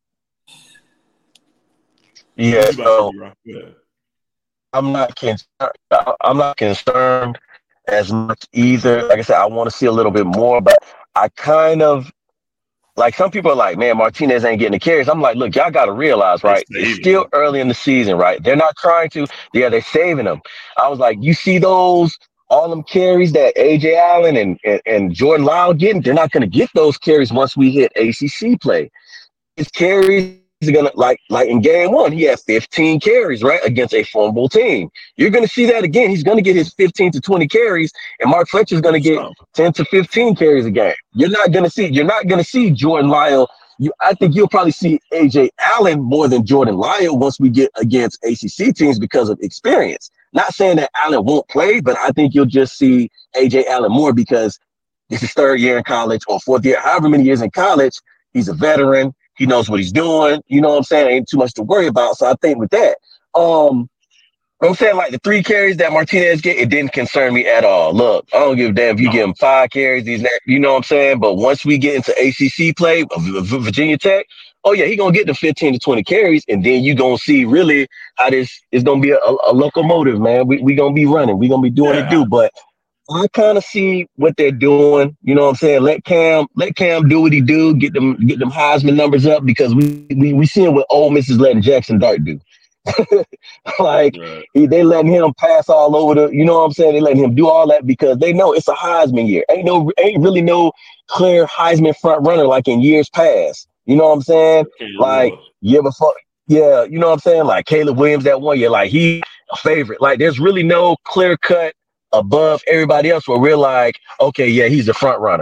Yeah. So, yeah. I'm not concerned. I'm not concerned as much either. Like I said, I want to see a little bit more, but I kind of like some people are like, man, Martinez ain't getting the carries. I'm like, look, y'all got to realize, right? It's still early in the season, right? They're not trying to. Yeah, they're saving them. I was like, you see those all them carries that A J Allen and and, and Jordan Lyle getting? They're not going to get those carries once we hit A C C play. His carries. He's gonna like like in game one, he had fifteen carries, right, against a formidable team. You're gonna see that again. He's gonna get his fifteen to twenty carries, and Mark Fletcher's gonna get ten to fifteen carries a game. You're not gonna see you're not gonna see Jordan Lyle. You I think you'll probably see A J Allen more than Jordan Lyle once we get against A C C teams because of experience. Not saying that Allen won't play, but I think you'll just see A J Allen more because this is third year in college or fourth year, however many years in college. He's a veteran. He knows what he's doing. You know what I'm saying? Ain't too much to worry about. So I think with that, um, I'm saying like the three carries that Martinez get, it didn't concern me at all. Look, I don't give a damn if you give him five carries, these, you know what I'm saying? But once we get into A C C play, Virginia Tech, oh yeah, he gonna get the fifteen to twenty carries, and then you gonna see really how this is gonna be a, a locomotive, man. We we gonna be running, we gonna be doing yeah. it do, but. I kind of see what they're doing. You know what I'm saying? Let Cam, let Cam do what he do. Get them, get them Heisman numbers up because we we we seeing what Ole Miss is letting Jackson Dart do. like right. he, they letting him pass all over the. You know what I'm saying? They letting him do all that because they know it's a Heisman year. Ain't no, ain't really no clear Heisman front runner like in years past. You know what I'm saying? Okay, like year before, yeah. You know what I'm saying? Like Caleb Williams that one year, like he a favorite. Like there's really no clear cut above everybody else where we're like, okay, yeah, he's the front runner.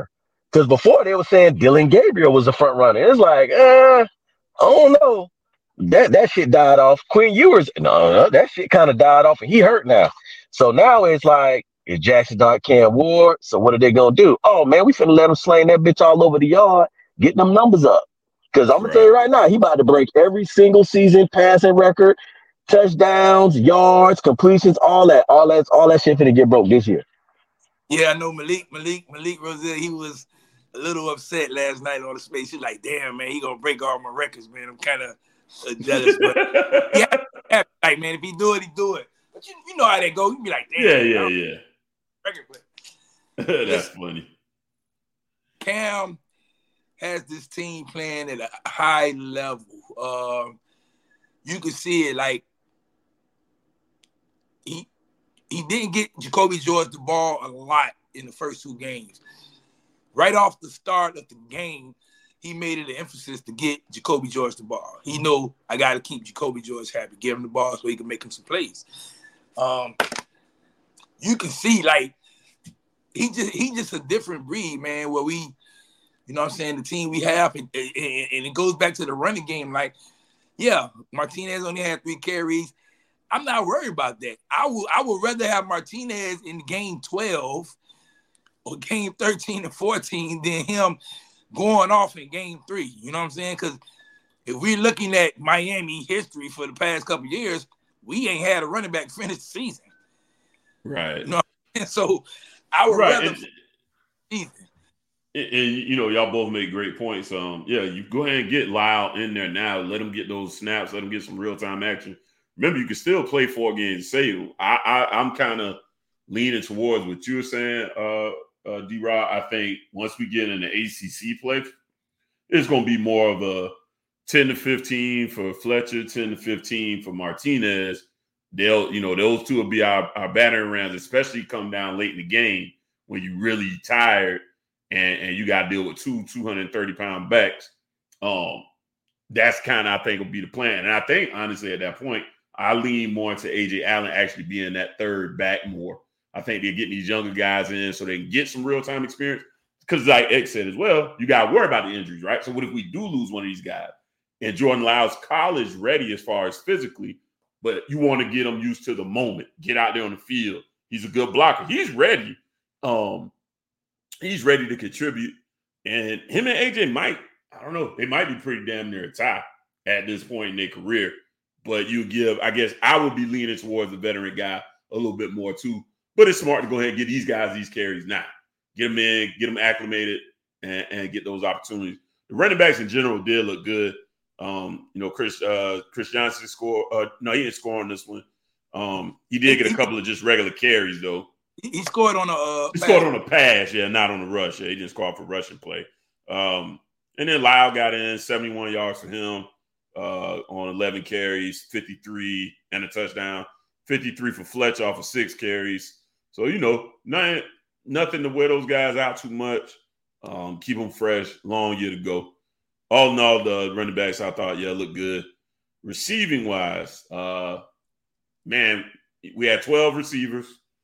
Because before they were saying Dylan Gabriel was the front runner. It's like, uh, I don't know. That that shit died off. Quinn Ewers, no, no, that shit kind of died off, and he hurt now. So now it's like, it's Jackson Dart, Cam Ward. So what are they gonna do? Oh man, we finna let him slang that bitch all over the yard, get them numbers up. Because I'm gonna right. tell you right now, he about to break every single season passing record, touchdowns, yards, completions, all that, all that, all that shit finna get broke this year. Yeah, I know Malik, Malik, Malik Roselle. He was a little upset last night on the space. He's like, "Damn, man, he gonna break all my records, man." I'm kind of uh, jealous, but yeah, like, man, if he do it, he do it. But you, you know how that go. You be like, "Damn, yeah, yeah, yeah." Record That's funny. Cam has this team playing at a high level. Um, you can see it. Like he he didn't get Jacoby George the ball a lot in the first two games. Right off the start of the game, he made it an emphasis to get Jacoby George the ball. He know I got to keep Jacoby George happy, give him the ball so he can make him some plays. Um, you can see like he just he just a different breed, man. Where we, you know what I'm saying, the team we have, and, and, and it goes back to the running game. Like, yeah, Martinez only had three carries. I'm not worried about that. I would I would rather have Martinez in game twelve or game thirteen and fourteen than him going off in game three. You know what I'm saying? Because if we're looking at Miami history for the past couple of years, we ain't had a running back finish the season. Right. You know, and so I would right. rather and, season. And, and you know, y'all both make great points. Um, yeah, you go ahead and get Lyle in there now. Let him get those snaps. Let him get some real time action. Remember, you can still play four games. Say, I, I I'm kind of leaning towards what you were saying, uh, uh, D-Rod. I think once we get in the A C C play, it's going to be more of a ten to fifteen for Fletcher, ten to fifteen for Martinez. They'll, you know, those two will be our, our battering rams, especially come down late in the game when you're really tired and, and you got to deal with two two hundred thirty pound backs. Um, that's kind of, I think, will be the plan. And I think, honestly, at that point, I lean more into A J Allen actually being that third back more. I think they're getting these younger guys in so they can get some real-time experience. Because like X said as well, you got to worry about the injuries, right? So what if we do lose one of these guys? And Jordan Lyle's college ready as far as physically, but you want to get him used to the moment. Get out there on the field. He's a good blocker. He's ready. Um, he's ready to contribute. And him and A J might, I don't know, they might be pretty damn near a tie at this point in their career. But you give, I guess I would be leaning towards the veteran guy a little bit more too. But it's smart to go ahead and get these guys these carries now. Get them in, get them acclimated, and, and get those opportunities. The running backs in general did look good. Um, you know, Chris uh, Chris Johnson scored. Uh, no, he didn't score on this one. Um, he did get a couple of just regular carries though. He scored on a uh, he scored on a pass, yeah, not on a rush. Yeah, he didn't score for rushing play. Um, and then Lyle got in seventy-one yards for him. Uh, on eleven carries, fifty-three and a touchdown, fifty-three for Fletch off of six carries. So, you know, nothing, nothing to wear those guys out too much. Um, keep them fresh, long year to go. All in all, the running backs, I thought, yeah, looked good. Receiving wise, uh, man, we had twelve receivers.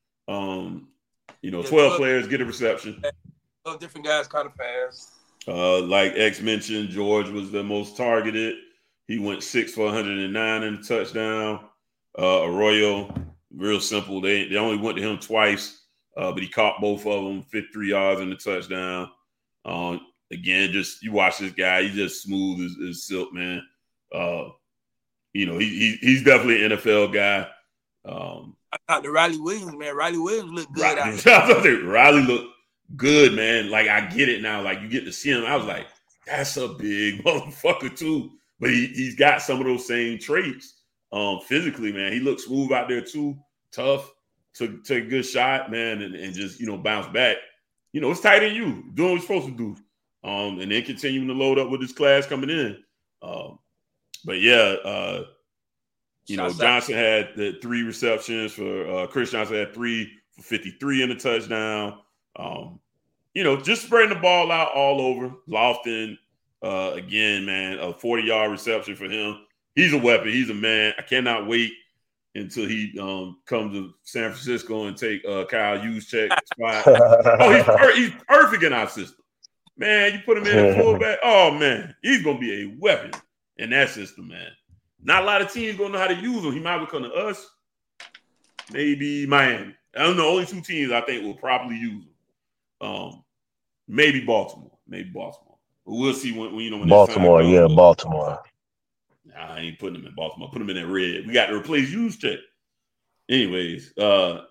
Um, you know, twelve, twelve players get a reception. twelve different guys caught a pass. Uh, like X mentioned, George was the most targeted. He went six for one hundred nine in the touchdown. Uh, Arroyo, real simple. They they only went to him twice, uh, but he caught both of them, fifty-three yards in the touchdown. Um, again, just you watch this guy. He's just smooth as, as silk, man. Uh, you know, he, he he's definitely an N F L guy. Um, I thought the Riley Williams, man. Riley Williams looked good. Riley, out there. Riley looked good, man. Like, I get it now. Like, you get to see him. I was like, that's a big motherfucker, too. But he, he's got some of those same traits um, physically, man. He looks smooth out there, too. Tough. Took, took a good shot, man, and, and just, you know, bounce back. You know, it's tight in you. Doing what you're supposed to do. Um, and then continuing to load up with this class coming in. Um, but, yeah, uh, you know, Johnson had the three receptions for uh, – Chris Johnson had three for fifty-three in the touchdown. Um, you know, just spreading the ball out all over. Lofton, uh, again, man, a forty-yard reception for him. He's a weapon. He's a man. I cannot wait until he um, comes to San Francisco and take uh, Kyle Juszczyk spot. Oh, he's, per- he's perfect in our system. Man, you put him in at fullback. Oh, man, he's going to be a weapon in that system, man. Not a lot of teams going to know how to use him. He might come to us. Maybe Miami. I don't know. Only two teams I think will probably use him. Um, maybe Baltimore. Maybe Baltimore. But we'll see when, when you know when Baltimore. Time yeah, comes. Baltimore. Nah, I ain't putting him in Baltimore. Put him in that red. We got to replace Juszczyk. Anyways, uh,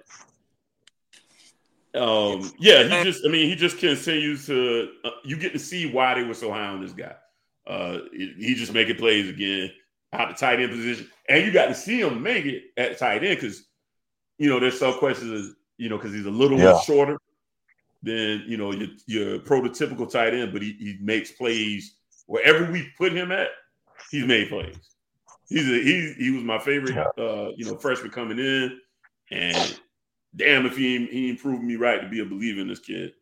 um, yeah, he just. I mean, he just continues to. Uh, you get to see why they were so high on this guy. Uh, he, he just making plays again out the tight end position, and you got to see him make it at tight end because. You know, there's some questions, you know, because he's a little yeah. shorter than, you know, your, your prototypical tight end, but he, he makes plays wherever we put him at, he's made plays. He's a, he, he was my favorite, yeah. uh, you know, freshman coming in, and damn if he, he improved me right to be a believer in this kid.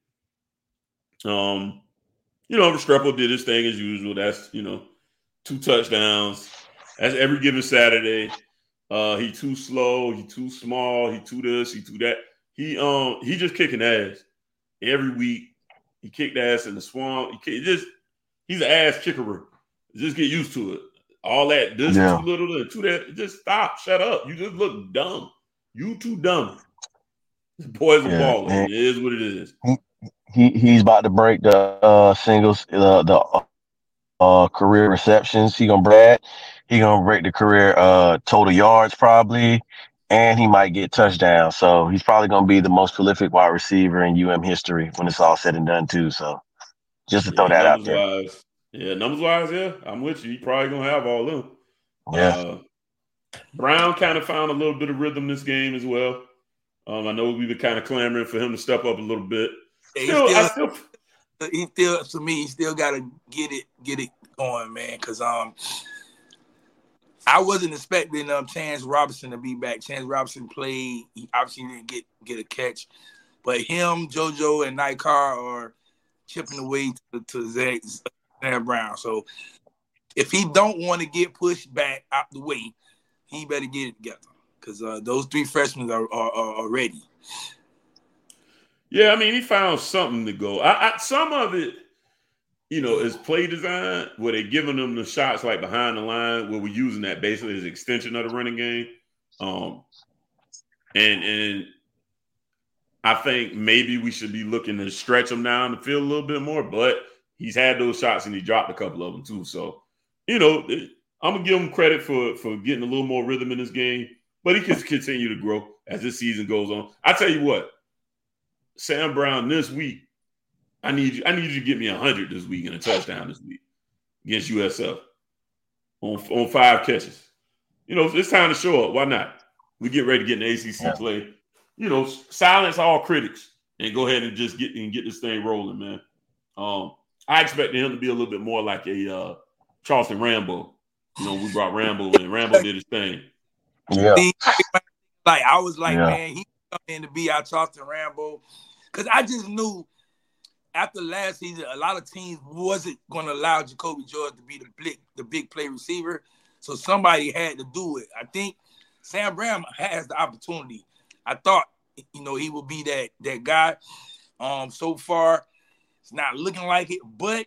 Um, you know, Restrepo did his thing as usual. That's, you know, two touchdowns. That's every given Saturday. Uh, he too slow. He too small. He too this. He too that. He um he just kicking ass every week. He kicked ass in the swamp. He kick, just he's an ass kickerer. Just get used to it. All that this yeah. too little and too that. Just stop. Shut up. You just look dumb. You too dumb. The boy's a yeah, baller. It is what it is. He, he he's about to break the uh, singles uh, the uh, career receptions. He gonna brag. He gonna break the career uh, total yards probably, and he might get touchdowns. So he's probably gonna be the most prolific wide receiver in U M history when it's all said and done too. So just to yeah, throw that out there. Wise, yeah, numbers wise, yeah, I'm with you. He probably gonna have all of them. Yeah. Uh, Brown kind of found a little bit of rhythm this game as well. Um, I know we were kind of clamoring for him to step up a little bit. Still, he still, I still, he still, to me, he still got to get it, get it going, man. Because um, I wasn't expecting um Chance Robinson to be back. Chance Robinson played. He obviously didn't get get a catch, but him, JoJo, and Nightcar are chipping away to, to Zach, Sam Brown. So if he don't want to get pushed back out the way, he better get it together. Because uh, those three freshmen are, are, are ready. Yeah, I mean, he found something to go. I, I, some of it, you know, is play design where they're giving them the shots like behind the line where we're using that basically as an extension of the running game. Um, and and I think maybe we should be looking to stretch him down the field a little bit more. But he's had those shots and he dropped a couple of them too. So, you know, I'm going to give him credit for, for getting a little more rhythm in this game. But he can continue to grow as this season goes on. I tell you what, Sam Brown this week, I need you. I need you to get me a hundred this week and a touchdown this week against U S F on on five catches. You know, it's time to show up. Why not? We get ready to get an A C C yeah. play. You know, silence all critics and go ahead and just get and get this thing rolling, man. Um, I expected him to be a little bit more like a uh, Charleston Rambo. You know, we brought Rambo in. Rambo did his thing. Yeah. Like I was like, yeah. man, he come in to be our Charleston Rambo, because I just knew after last season, a lot of teams wasn't going to allow Jacoby George to be the big, the big play receiver, so somebody had to do it. I think Sam Brown has the opportunity. I thought, you know, he would be that that guy. Um, so far, it's not looking like it, but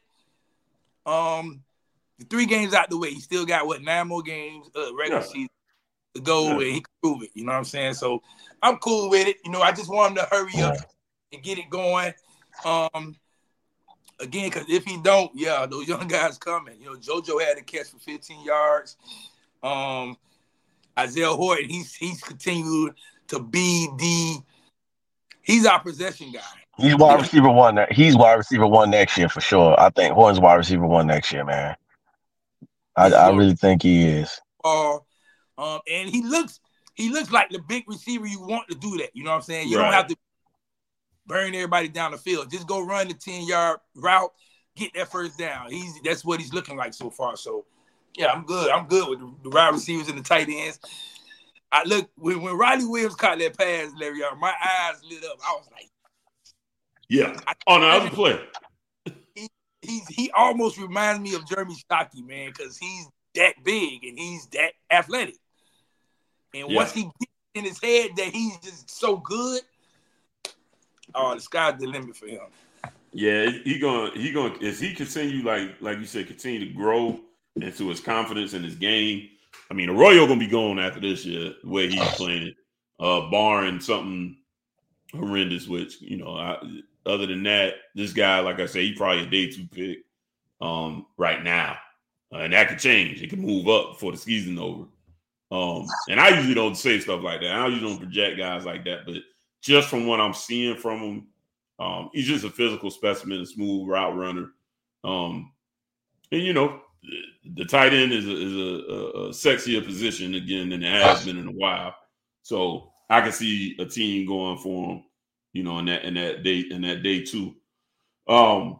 um, the three games out the way, he still got what nine more games uh, regular yeah. season. To go yeah. and he can prove it, you know what I'm saying? So I'm cool with it. You know, I just want him to hurry yeah. up and get it going. Um, again, because if he don't, yeah, those young guys coming. You know, JoJo had a catch for fifteen yards. Um, Isaiah Horton, he's he's continued to be the he's our possession guy. He's wide receiver one. He's wide receiver one next year for sure. I think Horton's wide receiver one next year, man. I, I really think he is. Uh, Um, and he looks he looks like the big receiver you want to do that. You know what I'm saying? You right. don't have to burn everybody down the field. Just go run the ten-yard route, get that first down. He's that's what he's looking like so far. So, yeah, I'm good. I'm good with the, the wide receivers and the tight ends. I look when, when Riley Williams caught that pass, Larry, my eyes lit up. I was like, yeah, on the other play. He he's, he almost reminds me of Jeremy Shockey, man, because he's that big and he's that athletic. And yeah. once he gets in his head that he's just so good, oh, the sky's the limit for him. Yeah, he going he going as he continue like like you said, continue to grow into his confidence in his game. I mean, Arroyo gonna be gone after this year, the way he's playing, uh, barring something horrendous. Which you know, I, other than that, this guy, like I said, he probably a day two pick um, right now, uh, and that could change. It can move up before the season over. Um, and I usually don't say stuff like that. I usually don't project guys like that, but just from what I'm seeing from him. Um, he's just a physical specimen, a smooth route runner. Um, and, you know, the tight end is a, is a, a sexier position, again, than it has been in a while. So I can see a team going for him, you know, in that in that day in that day too. Um,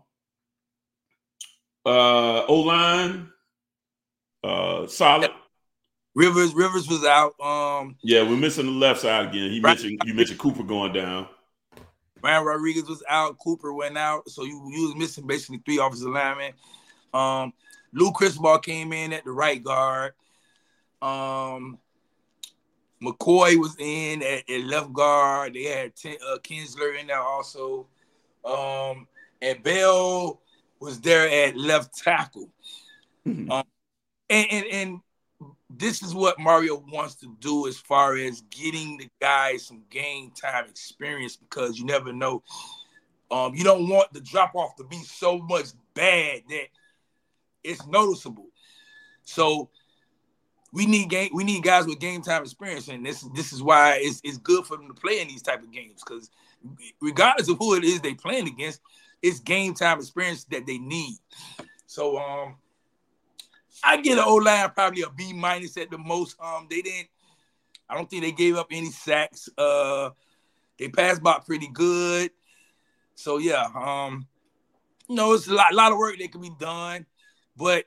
uh, O-line, uh, solid. Rivers, Rivers was out. Um, yeah, we're missing the left side again. He right. mentioned you mentioned Cooper going down. Ryan Rodriguez was out. Cooper went out. So you, you was missing basically three offensive linemen. Um, Lou Cristobal came in at the right guard. Um, McCoy was in at, at left guard. They had ten, uh, Kinsler in there also. Um, and Bell was there at left tackle. Mm-hmm. Um, and, and, and this is what Mario wants to do as far as getting the guys some game time experience, because you never know. Um, you don't want the drop off to be so much bad that it's noticeable. So we need game. We need guys with game time experience, and this this is why it's it's good for them to play in these type of games, because regardless of who it is they playing against, it's game time experience that they need. So um. I get an O-line probably a B minus at the most. Um, they didn't. I don't think they gave up any sacks. Uh, they passed block pretty good. So yeah, um, you know, it's a lot, lot of work that can be done. But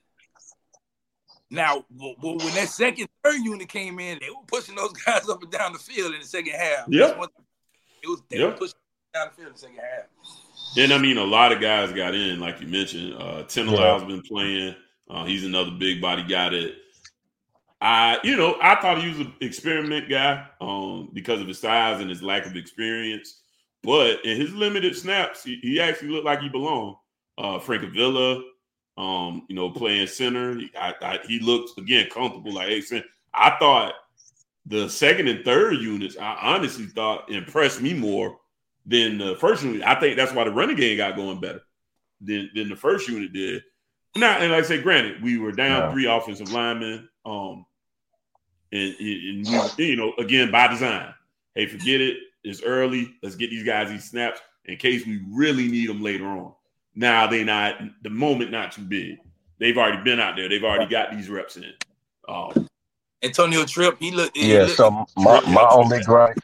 now, w- w- when that second, third unit came in, they were pushing those guys up and down the field in the second half. Yeah, it was they yep. were pushing down the field in the second half. And I mean, a lot of guys got in, like you mentioned. Uh, Tenelau's yeah. been playing. Uh, he's another big body guy that I, you know, I thought he was an experiment guy um, because of his size and his lack of experience. But in his limited snaps, he, he actually looked like he belonged. Uh, Francavilla, um, you know, playing center, he, I, I, he looked, again, comfortable. Like, hey, I thought the second and third units, I honestly thought impressed me more than the first unit. I think that's why the running game got going better than, than the first unit did. Now, and like I say, granted, we were down yeah. three offensive linemen, um, and, and we, you know, again by design. Hey, forget it. It's early. Let's get these guys these snaps in case we really need them later on. Now they not the moment not too big. They've already been out there. They've already got these reps in. Um, Antonio Tripp, he looked. He yeah. looked, so my my only gripe.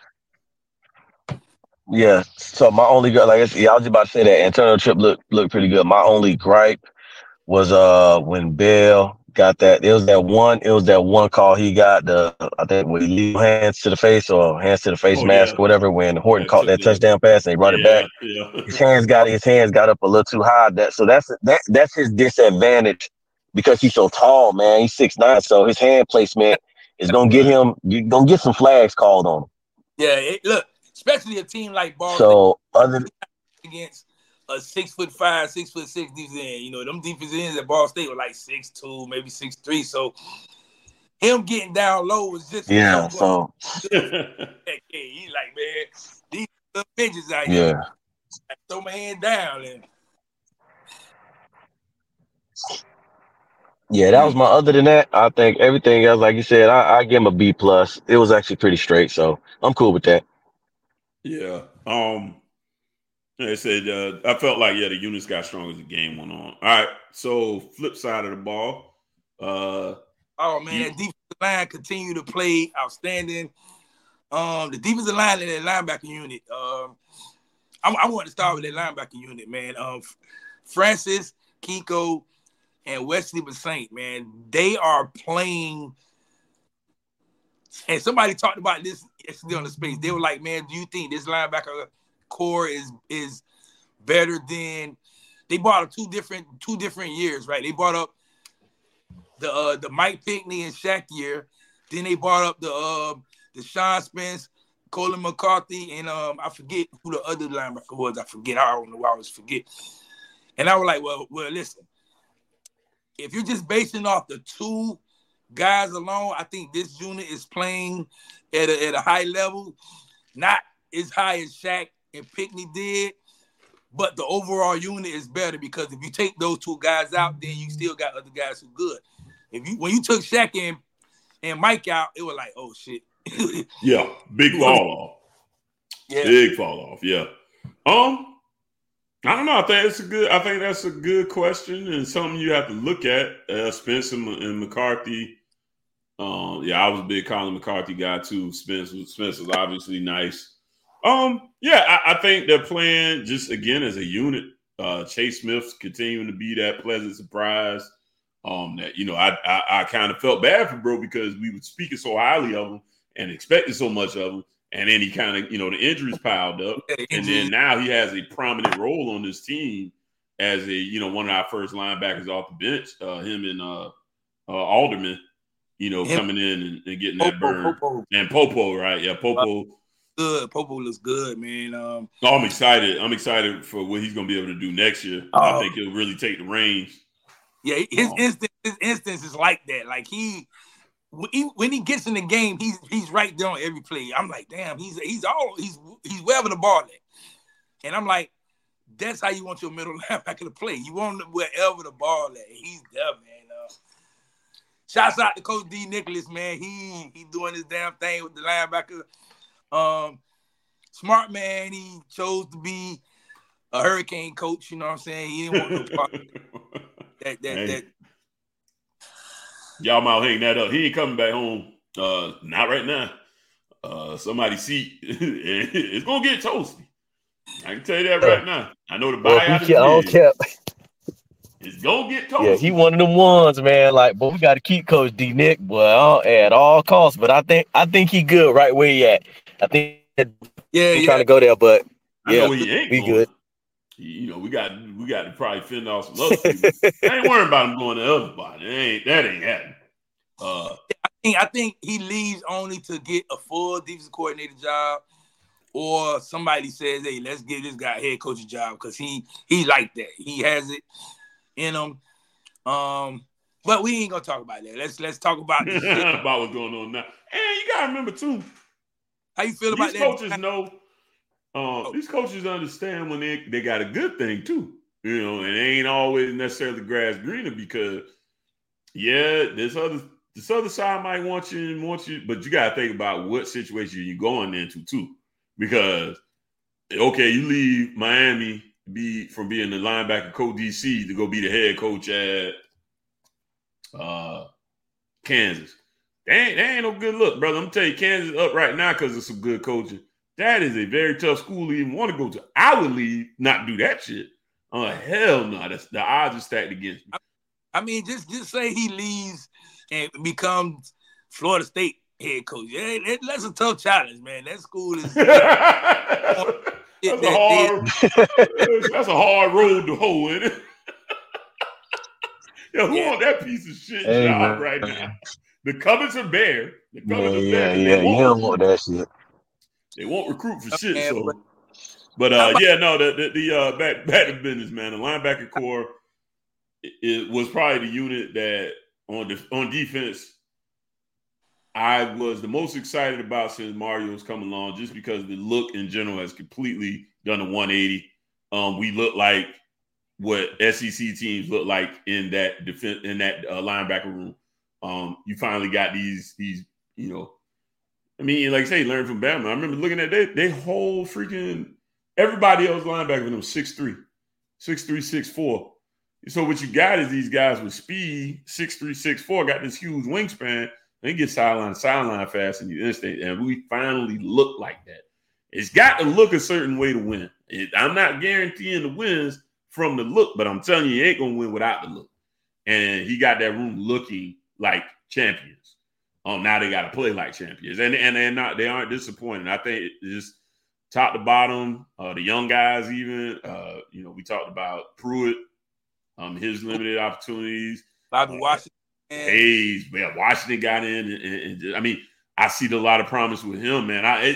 Yeah. So my only gripe, like I said, yeah, I was about to say that Antonio Tripp looked looked pretty good. My only gripe was uh when Bell got that. It was that one. It was that one call he got. The I think with hands to the face or hands to the face oh, mask yeah. or whatever. When Horton yeah, caught that touchdown pass and he brought yeah, it back, yeah. his hands got his hands got up a little too high. That so that's that that's his disadvantage because he's so tall, man. He's six nine, so his hand placement is gonna get him. You're gonna get some flags called on him. Yeah, it, look, especially a team like Ball So other than, against a six foot five, six foot six defense end. You know, them defense ends at Ball State were like six two, maybe six three. So him getting down low was just yeah. So he's like, man, these little bitches out here. yeah. I throw my hand down and yeah, that was my. Other than that, I think everything else, like you said, I, I give him a B plus. It was actually pretty straight, so I'm cool with that. Yeah. Um. I said, uh, I felt like, yeah, the units got strong as the game went on. All right, so flip side of the ball. Uh, oh, man, you, that defensive line continue to play outstanding. Um, the defensive line and that linebacker unit. Um, I, I want to start with that linebacker unit, man. Um, Francis, Kiko, and Wesley Saint, man, they are playing. And somebody talked about this yesterday on the space. They were like, man, do you think this linebacker core is is better than they brought up two different two different years, right? They brought up the uh, the Mike Pinkney and Shaq year, then they brought up the uh, the Sean Spence, Colin McCarthy, and um, I forget who the other linebacker was. I forget. I don't know why I always forget. And I was like, well, well, listen. If you're just basing off the two guys alone, I think this unit is playing at a, at a high level, not as high as Shaq and Pickney did, but the overall unit is better because if you take those two guys out, then you still got other guys who good. If you when you took Shaq and, and Mike out, it was like, oh shit. Yeah, big fall off. Yeah. Big fall off. Yeah. Um, I don't know. I think it's a good. I think that's a good question and something you have to look at. Uh, Spence and, and McCarthy. Um, yeah, I was a big Colin McCarthy guy too. Spence was Spence was obviously nice. Um, yeah, I, I think they're playing just again as a unit. Uh, Chase Smith's continuing to be that pleasant surprise. Um, that you know, I I, I kind of felt bad for bro because we were speaking so highly of him and expected so much of him, and then he kind of, you know, the injuries piled up, and then now he has a prominent role on this team as a, you know, one of our first linebackers off the bench. Uh, him and uh, uh, Alderman, you know, him, coming in and, and getting Popo, that burn, Popo. And Popo, right? Yeah, Popo. Good, Popo looks good, man. Um, oh, I'm excited. I'm excited for what he's gonna be able to do next year. Uh, I think he'll really take the reins. Yeah, his um, instance, his instance is like that. Like he. When he gets in the game, he's he's right there on every play. I'm like, damn, he's he's all he's he's wherever the ball at, and I'm like, that's how you want your middle linebacker to play. You want him wherever the ball at. He's there, man. Uh, shouts out to Coach D. Nicholas, man. He he doing his damn thing with the linebacker. Um, smart man. He chose to be a Hurricane coach. You know what I'm saying? He didn't want no part of that that hey. that. Y'all might hang that up. He ain't coming back home. Uh, not right now. Uh, somebody's seat it's gonna get toasty. I can tell you that right now. I know the buyout well, is big. It's gonna get toasty. Yeah, he one of them ones, man. Like, boy, we got to keep Coach D Nick, well, at all costs. But I think I think he good right where he at. I think yeah, he's yeah. trying to go there, but yeah, I know he ain't we going. good. You know, we got we got to probably fend off some other people. I ain't worrying about him going to other body. That ain't that ain't happening. Uh, I think I think he leaves only to get a full defensive coordinator job, or somebody says, "Hey, let's give this guy a head coaching job," because he he like that. He has it in him. Um, but we ain't gonna talk about that. Let's let's talk about this shit. About what's going on now. And you gotta remember too. How you feel about these that? These coaches know. Uh, oh. These coaches understand when they, they got a good thing too, you know, and it ain't always necessarily the grass greener because, yeah, this other this other side might want you and want you, but you got to think about what situation you're going into too, because okay, you leave Miami be from being the linebacker coach D C to go be the head coach at uh, Kansas. That ain't, that ain't no good look, brother. I'm telling you, Kansas up right now because of some good coaching. That is a very tough school to even want to go to. I would leave, not do that shit. Oh, hell no. That's, the odds are stacked against me. I mean, just, just say he leaves and becomes Florida State head coach. Yeah, that, that's a tough challenge, man. That school is... that's, that, a hard, that's a hard road to hoe, isn't it? Yo, who yeah. want that piece of shit hey, job man. right now? The cupboards are bare. The cupboards yeah, are bare. Yeah, yeah, you don't want that shit. They won't recruit for shit. So, but uh, yeah, no, the the, the uh, back back to business, man. The linebacker core it, it was probably the unit that on the on defense I was the most excited about since Mario's come along, just because the look in general has completely done a one eighty. Um, we look like what S E C teams look like in that defense in that uh, linebacker room. Um, you finally got these these you know. I mean, like I say, learn from Bama. I remember looking at they, they whole freaking everybody else linebacker with them six three, six three, six four. So what you got is these guys with speed, six three, six four, got this huge wingspan. They get sideline, sideline fast in the instant, and we finally look like that. It's got to look a certain way to win. It, I'm not guaranteeing the wins from the look, but I'm telling you, you ain't gonna win without the look. And he got that room looking like champions. Oh, now they got to play like champions, and and they're not. They aren't disappointing. I think it's just top to bottom. Uh, the young guys, even uh, you know, we talked about Pruitt, um, his limited opportunities. Bobby uh, Washington, Hayes, yeah, Washington got in, and, and, and I mean, I see a lot of promise with him, man. I it,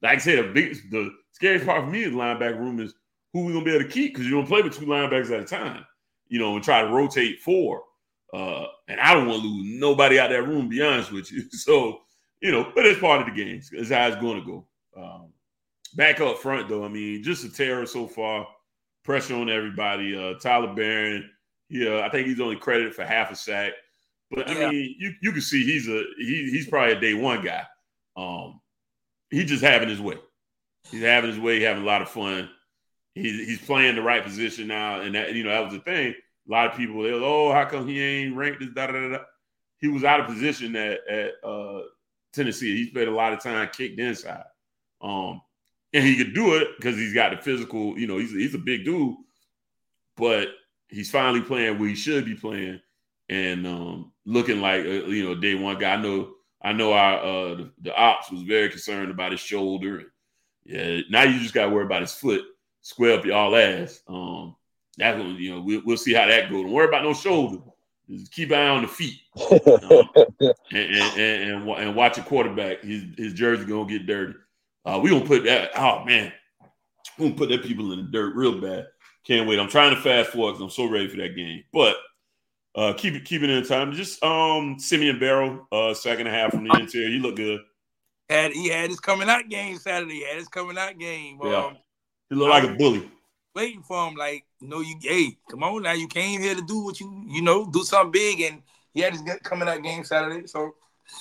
like I said, the biggest, the scariest part for me in the linebacker room is who we gonna be able to keep because you don't play with two linebackers at a time, you know, and try to rotate four. Uh, and I don't want to lose nobody out of that room, to be honest with you. So, you know, but it's part of the game. It's how it's going to go. Um, back up front, though, I mean, just a terror so far. Pressure on everybody. Uh, Tyler Barron, yeah, I think he's only credited for half a sack. But, I yeah. mean, you, you can see he's a he, he's probably a day one guy. Um, he's just having his way. He's having his way, having a lot of fun. He's, he's playing the right position now. And, that, you know, that was the thing. A lot of people, they was, oh, how come he ain't ranked this, da, da, da, da. He was out of position at, at uh, Tennessee. He spent a lot of time kicked inside. Um, and he could do it because he's got the physical, you know, he's, he's a big dude. But he's finally playing where he should be playing and um, looking like, a, you know, day one guy. I know I know our uh, the, the ops was very concerned about his shoulder. Yeah, now you just got to worry about his foot. Square up y'all ass. Um, that's when, you know, we'll, we'll see how that goes. Don't worry about no shoulder. Just keep an eye on the feet. Um, and, and, and, and watch a quarterback. His, his jersey going to get dirty. Uh, we going to put that, oh, man. We're going to put that people in the dirt real bad. Can't wait. I'm trying to fast forward because I'm so ready for that game. But uh, keep it keep it in time. Just um, Simeon Barrow, uh, second and a half from the interior. He looked good. Had, he had his coming out game Saturday. He had his coming out game. Um, yeah. He looked like a bully. Waiting for him, like, you know, you, hey, come on now. You came here to do what you, you know, do something big. And he had his coming out game Saturday. So,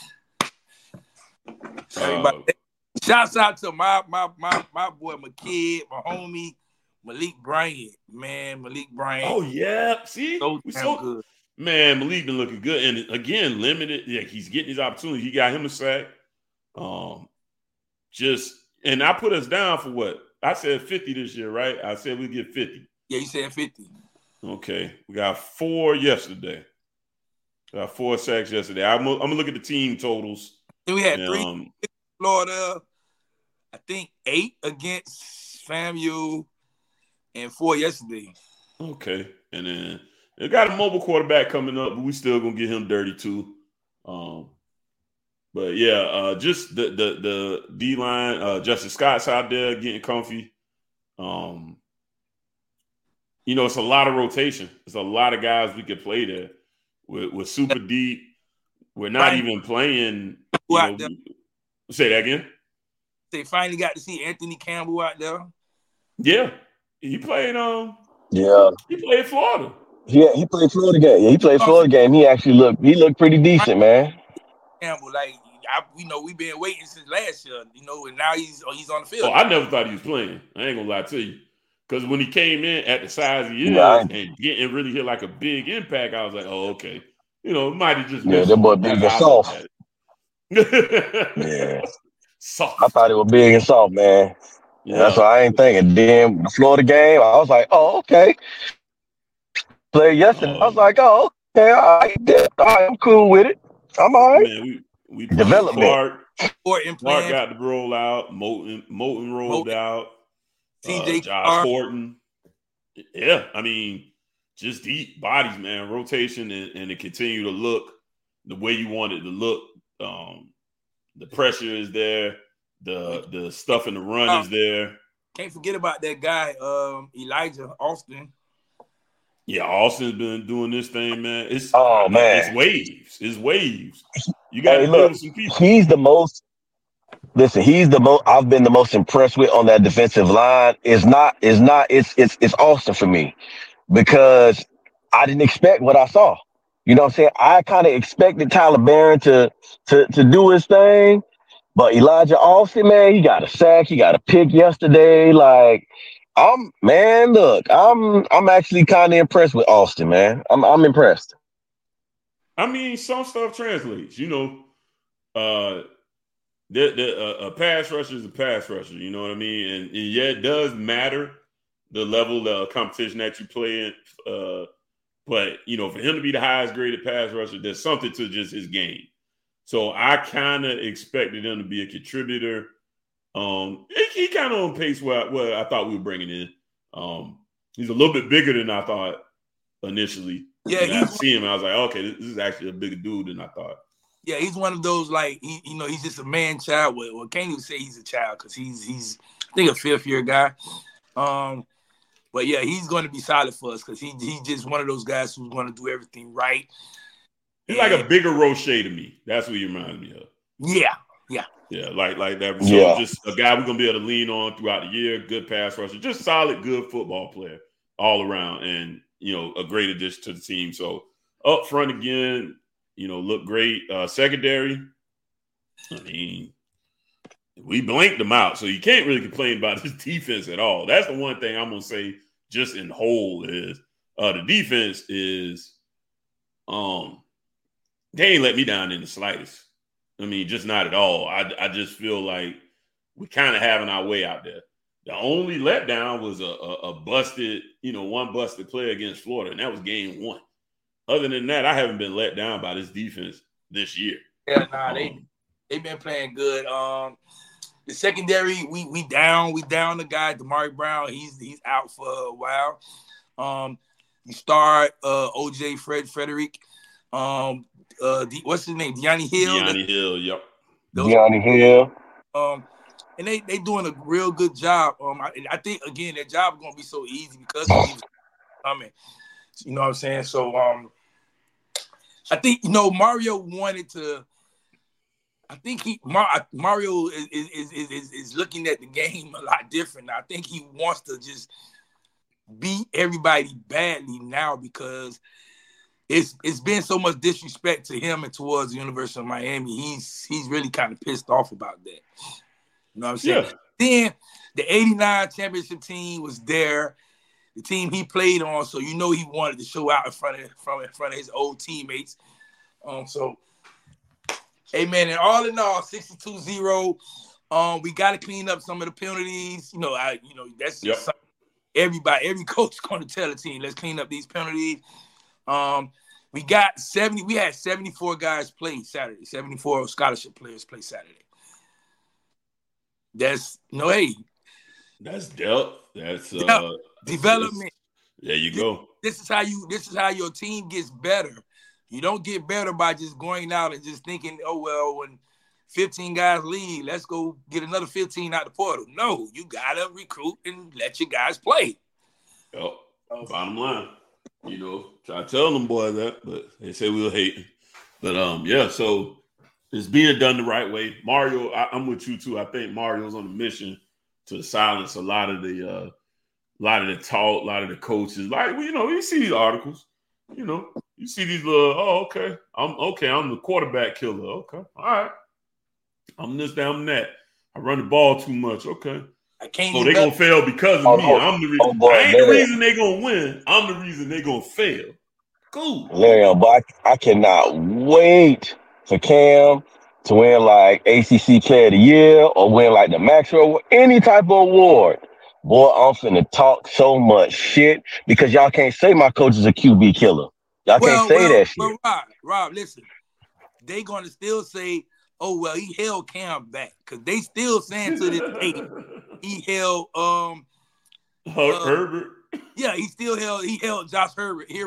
uh, shouts out to my my my my boy, my kid, my homie, Malik Bryant, man, Malik Bryant. Oh yeah, see, so, we so good. Man, Malik been looking good, and again, limited. Yeah, he's getting his opportunity. He got him a sack. Um, just and I put us down for what I said fifty this year, right? I said we get fifty. Yeah, you said fifty. Okay, we got four yesterday. We got four sacks yesterday. I'm, I'm gonna look at the team totals. And we had and, three um, Florida. I think eight against FAMU and four yesterday. Okay. And then they got a mobile quarterback coming up, but we still gonna get him dirty too. Um, but yeah, uh, just the the the D line, uh, Justin Scott's out there getting comfy. Um, you know, it's a lot of rotation. It's a lot of guys we could play there. We're, we're super deep. We're not right. even playing. You know, say that again. They finally got to see Anthony Campbell out there. Yeah, he played. Um, yeah, he played Florida. Yeah, he played Florida game. Yeah, he played Florida game. He actually looked. He looked pretty decent, man. Campbell, like I, you know, we've been waiting since last year. You know, and now he's he's on the field. Oh, I never thought he was playing. I ain't gonna lie to you, because when he came in at the size he is yeah, and getting really hit like a big impact, I was like, oh, okay. You know, it might have just yeah, that boy big and soft. yeah. Soft. I thought it was big and soft, man. Yeah. That's what I ain't thinking. Then the Florida game, I was like, oh, okay. Played yesterday. Oh. I was like, oh, okay, all right. all right, I'm cool with it. I'm all right. Man, we, we Development. Clark, Clark got the roll out. Moulton, Moulton rolled Moulton. out. T J uh, Josh Horton. Yeah, I mean, just deep bodies, man. Rotation and, and it continue to look the way you want it to look. Um, the pressure is there. The the stuff in the run um, is there. Can't forget about that guy, um, Elijah Austin. Yeah, Austin's been doing this thing, man. It's oh man, it's waves. It's waves. You got to hey, look, some people. He's the most. Listen, he's the most. I've been the most impressed with on that defensive line. It's not. It's not. It's it's it's Austin for me because I didn't expect what I saw. You know what I'm saying? I kind of expected Tyler Barron to to to do his thing, but Elijah Austin, man, he got a sack, he got a pick yesterday. Like, I'm man, look, I'm I'm actually kind of impressed with Austin, man. I'm I'm impressed. I mean, some stuff translates. You know, uh, the the uh, a pass rusher is a pass rusher. You know what I mean? And, and yeah, it does matter the level of competition that you play in. Uh, But, you know, for him to be the highest graded pass rusher, there's something to just his game. So I kind of expected him to be a contributor. Um, he, he kind of on pace where, where I thought we were bringing in. Um, he's a little bit bigger than I thought initially. Yeah, I see him. I was like, okay, this, this is actually a bigger dude than I thought. Yeah, he's one of those like he, you know, he's just a man child. Well, well can't even say he's a child because he's he's I think a fifth year guy. Um, but yeah, he's going to be solid for us because he he's just one of those guys who's going to do everything right. He's and, like a bigger Roche to me. That's what he reminds me of. Yeah, yeah, yeah, like like that. So yeah. just a guy we're gonna be able to lean on throughout the year. Good pass rusher, just solid, good football player all around, and you know, a great addition to the team. So up front again. You know, look great. Uh, secondary, I mean, we blanked them out, so you can't really complain about his defense at all. That's the one thing I'm gonna say, just in whole, is uh, the defense is, um, they ain't let me down in the slightest. I mean, just not at all. I, I just feel like we kind of having our way out there. The only letdown was a, a, a busted, you know, one busted play against Florida, and that was game one. Other than that, I haven't been let down by this defense this year. Yeah, nah, um, they they've been playing good. Um, the secondary, we we down, we down the guy, Damari Brown. He's he's out for a while. Um, you start uh, O J Fred Frederick. Um, uh, D, what's his name? Deani Hill. Deani Hill. Yep. Deani Hill. Um, and they they doing a real good job. Um, I, I think again their job is gonna be so easy because he's coming. You know what I'm saying? So um, I think you know Mario wanted to. I think he Mar, Mario is is, is is is looking at the game a lot different. I think he wants to just beat everybody badly now because it's it's been so much disrespect to him and towards the University of Miami. He's he's really kind of pissed off about that. You know what I'm saying? Yeah. Then the eighty-nine championship team was there. The team he played on, so you know he wanted to show out in front of from in front of his old teammates. Um, so, hey man, and all in all, sixty-two zero. Um, we got to clean up some of the penalties. You know, I, you know that's yep. everybody, every coach is going to tell the team, let's clean up these penalties. Um, we got seventy. We had seventy-four guys play Saturday. seventy-four scholarship players play Saturday. That's no, hey, that's depth. That's uh. Depth. Development. There you go. This, this is how you. This is how your team gets better. You don't get better by just going out and just thinking, "Oh well, when fifteen guys leave, let's go get another fifteen out the portal." No, you gotta recruit and let your guys play. Yep. Bottom line, you know, try to tell them boys that, but they say we'll hate. But um, yeah. So it's being done the right way. Mario, I, I'm with you too. I think Mario's on a mission to silence a lot of the. Uh, A lot of the talk, a lot of the coaches, like, you know, you see these articles, you know, you see these little, oh, okay, I'm okay, I'm the quarterback killer. Okay, all right. I'm this, that, I'm that. I run the ball too much. Okay. I can't. So they gonna fail because of oh, me. Oh, I'm the reason. Oh, boy, I ain't man. the reason they gonna win. I'm the reason they gonna fail. Cool. Yeah, but I, I cannot wait for Cam to win like A C C Player of the Year or win like the Maxwell, any type of award. Boy, I'm finna talk so much shit because y'all can't say my coach is a Q B killer. Y'all well, can't say well, that shit. Well, Rob, Rob, listen. They gonna still say, "Oh well, he held Cam back," because they still saying to this day he held um Her- uh, Herbert. Yeah, he still held he held Josh Herbert here.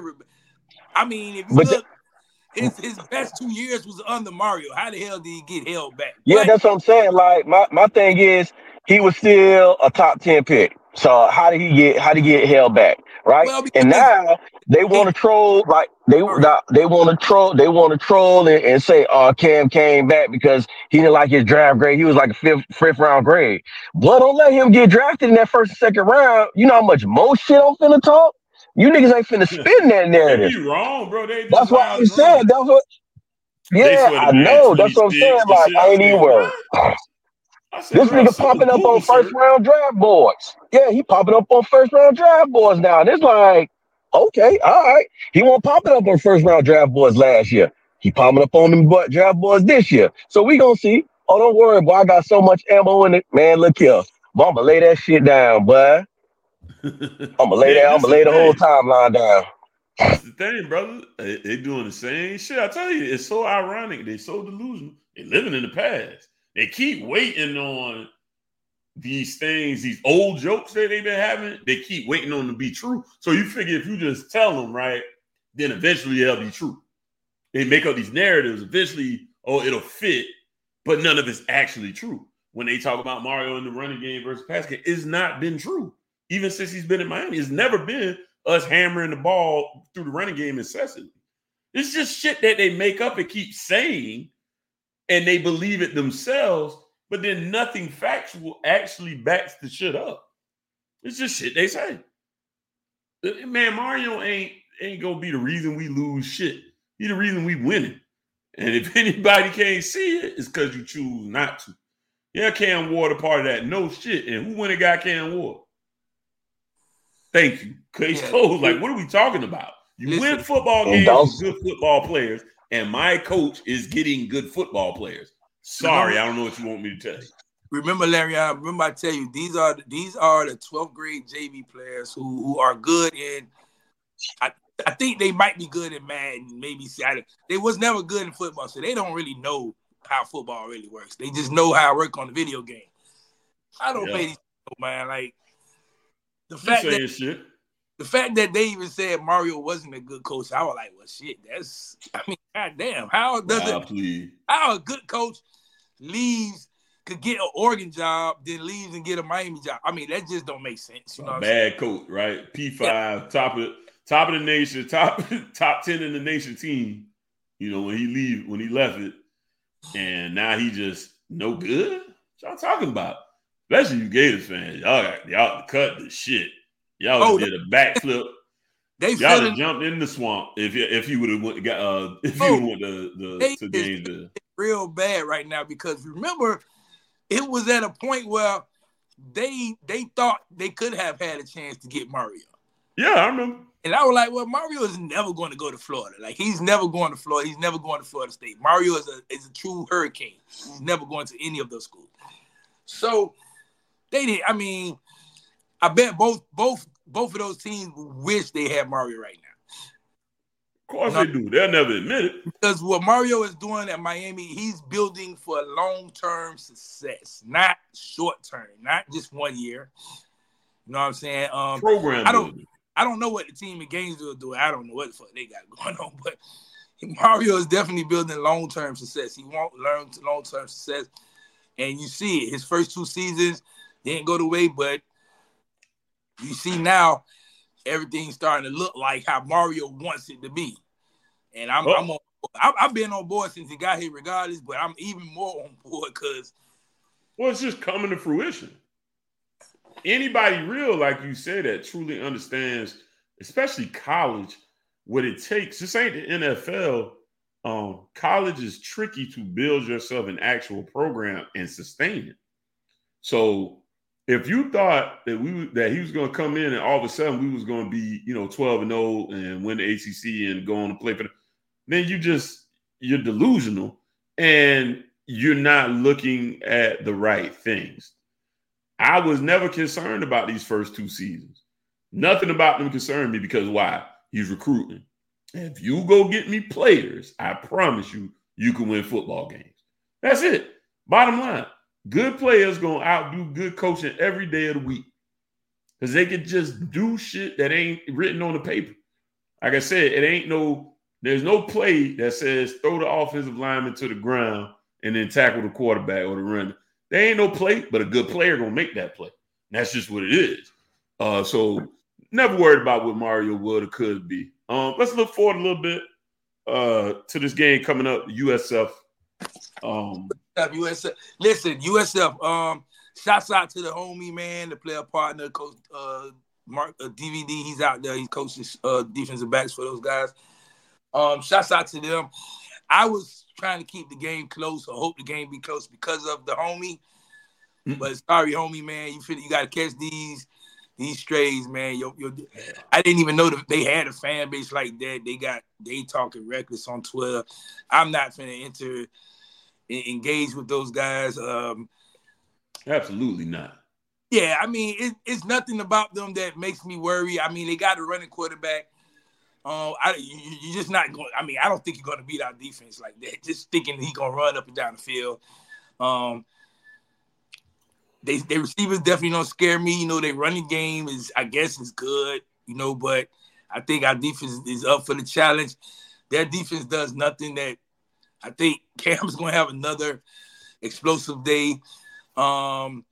I mean, if you But look, his his best two years was under Mario. How the hell did he get held back? Yeah, But, that's what I'm saying. Like my, my thing is he was still a top ten pick. So how did he get how did he get held back? Right? well, And because now they want to troll like they Sorry. they want to troll they want to troll and, and say, oh, Cam came back because he didn't like his draft grade. He was like a fifth fifth round grade. But don't let him get drafted in that first and second round. You know how much more shit I'm finna talk? You niggas ain't finna spin that They narrative. be wrong, bro. They just That's what loud I'm and saying. wrong. That's what They yeah, swear I to know. man That's what I'm saying. twenty-six and Like shit. I I ain't said, even worried. what? I said, This bro, nigga send the popping up Google on first search. round draft boards. Yeah, he popping up on first round draft boards now. And it's like, okay, all right. He wasn't popping up on first round draft boards last year. He popping up on them bu- draft boards this year. So we gonna see. Oh, don't worry, boy. I got so much ammo in it. Man, look here. But I'm gonna lay that shit down, boy. I'm gonna lay that. Man, I'm this gonna the lay the whole thing. timeline down. That's the thing, brother. They, they doing the same shit. I tell you, it's so ironic. They so delusional. They living in the past. They keep waiting on these things, these old jokes that they've been having. They keep waiting on them to be true. So you figure if you just tell them, right, then eventually they'll be true. They make up these narratives. Eventually, oh, it'll fit, but none of it's actually true. When they talk about Mario in the running game versus pass game, it's not been true. Even since he's been in Miami, it's never been us hammering the ball through the running game incessantly. It's just shit that they make up and keep saying, and they believe it themselves, but then nothing factual actually backs the shit up. It's just shit they say. Man, Mario ain't ain't gonna be the reason we lose shit. He the reason we winning. And if anybody can't see it, it's because you choose not to. Yeah, Cam Ward a part of that. No shit. And who went and got Cam Ward? Thank you. Case yeah. closed. Like, what are we talking about? You Listen, win football games with good football players, and my coach is getting good football players. Sorry, I don't know what you want me to tell you. Remember, Larry, I remember I tell you, these are these are the twelfth grade J V players who, who are good in I, I think they might be good in Madden, maybe they was never good in football, so they don't really know how football really works. They just know how it works on the video game. I don't yeah. pay these people, man. Like the fact that shit. the fact that they even said Mario wasn't a good coach, I was like, well, shit, that's I mean, goddamn, how does wow, it please. how a good coach leaves could get an Oregon job, then leaves and get a Miami job? I mean, that just don't make sense. You know, a bad coach, right? P five, yeah. top of top of the nation, top top ten in the nation team. You know, when he leave, when he left it. And now he just no good? What y'all talking about? Especially you Gators fans. Y'all got y'all cut the shit. Y'all oh, did a backflip. They y'all have jumped in the swamp if you if you would have went got uh if you oh, went to the to Gainesville. Real bad right now because remember it was at a point where they they thought they could have had a chance to get Mario. Yeah, I remember. And I was like, well, Mario is never going to go to Florida. Like, he's never going to Florida. He's never going to Florida State. Mario is a is a true hurricane. He's never going to any of those schools. So they did. I mean, I bet both both both of those teams wish they had Mario right now. Of course you know, they do. They'll never admit it. Because what Mario is doing at Miami, he's building for long-term success, not short-term, not just one year. You know what I'm saying? Um, Program I don't. building. I don't know what the team in Gainesville are doing. I don't know what the fuck they got going on, but Mario is definitely building long-term success. He won't learn long-term success, and you see it. His first two seasons didn't go the way, but you see now everything's starting to look like how Mario wants it to be. And I'm, oh. I'm on. I've been on board since he got here, regardless. But I'm even more on board because, well, it's just coming to fruition. Anybody real, like you said, that truly understands, especially college, what it takes. This ain't the N F L. Um, college is tricky to build yourself an actual program and sustain it. So if you thought that we that he was going to come in and all of a sudden we was going to be, you know, twelve and oh and win the A C C and go on to play for the, then you just you're delusional and you're not looking at the right things. I was never concerned about these first two seasons. Nothing about them concerned me because why? He's recruiting. If you go get me players, I promise you, you can win football games. That's it. Bottom line, good players going to outdo good coaching every day of the week because they can just do shit that ain't written on the paper. Like I said, it ain't no, there's no play that says throw the offensive lineman to the ground and then tackle the quarterback or the runner. There ain't no play, but a good player gonna make that play. And that's just what it is. Uh, so never worried about what Mario would or could be. Um, let's look forward a little bit uh, to this game coming up, U S F. Um, U S F. Listen, U S F. Um, shouts out to the homie man, the player partner, coach uh, Mark uh, D V D. He's out there. He coaches uh, defensive backs for those guys. Um, shouts out to them. I was trying to keep the game close or hope the game be close because of the homie. Mm-hmm. But sorry, homie, man, you feel you got to catch these these strays, man. Yo, yo, I didn't even know that they had a fan base like that. They got they talking reckless on Twitter. I'm not finna enter engage with those guys. Um, Absolutely not. Yeah, I mean, it, it's nothing about them that makes me worry. I mean, they got a running quarterback. Um, I, you, you're just not going. I mean, I don't think you're going to beat our defense like that. Just thinking he's going to run up and down the field. Um, they, their receivers definitely don't scare me. You know, their running game is, I guess, is good. You know, but I think our defense is up for the challenge. Their defense does nothing that I think Cam's gonna have another explosive day. Um,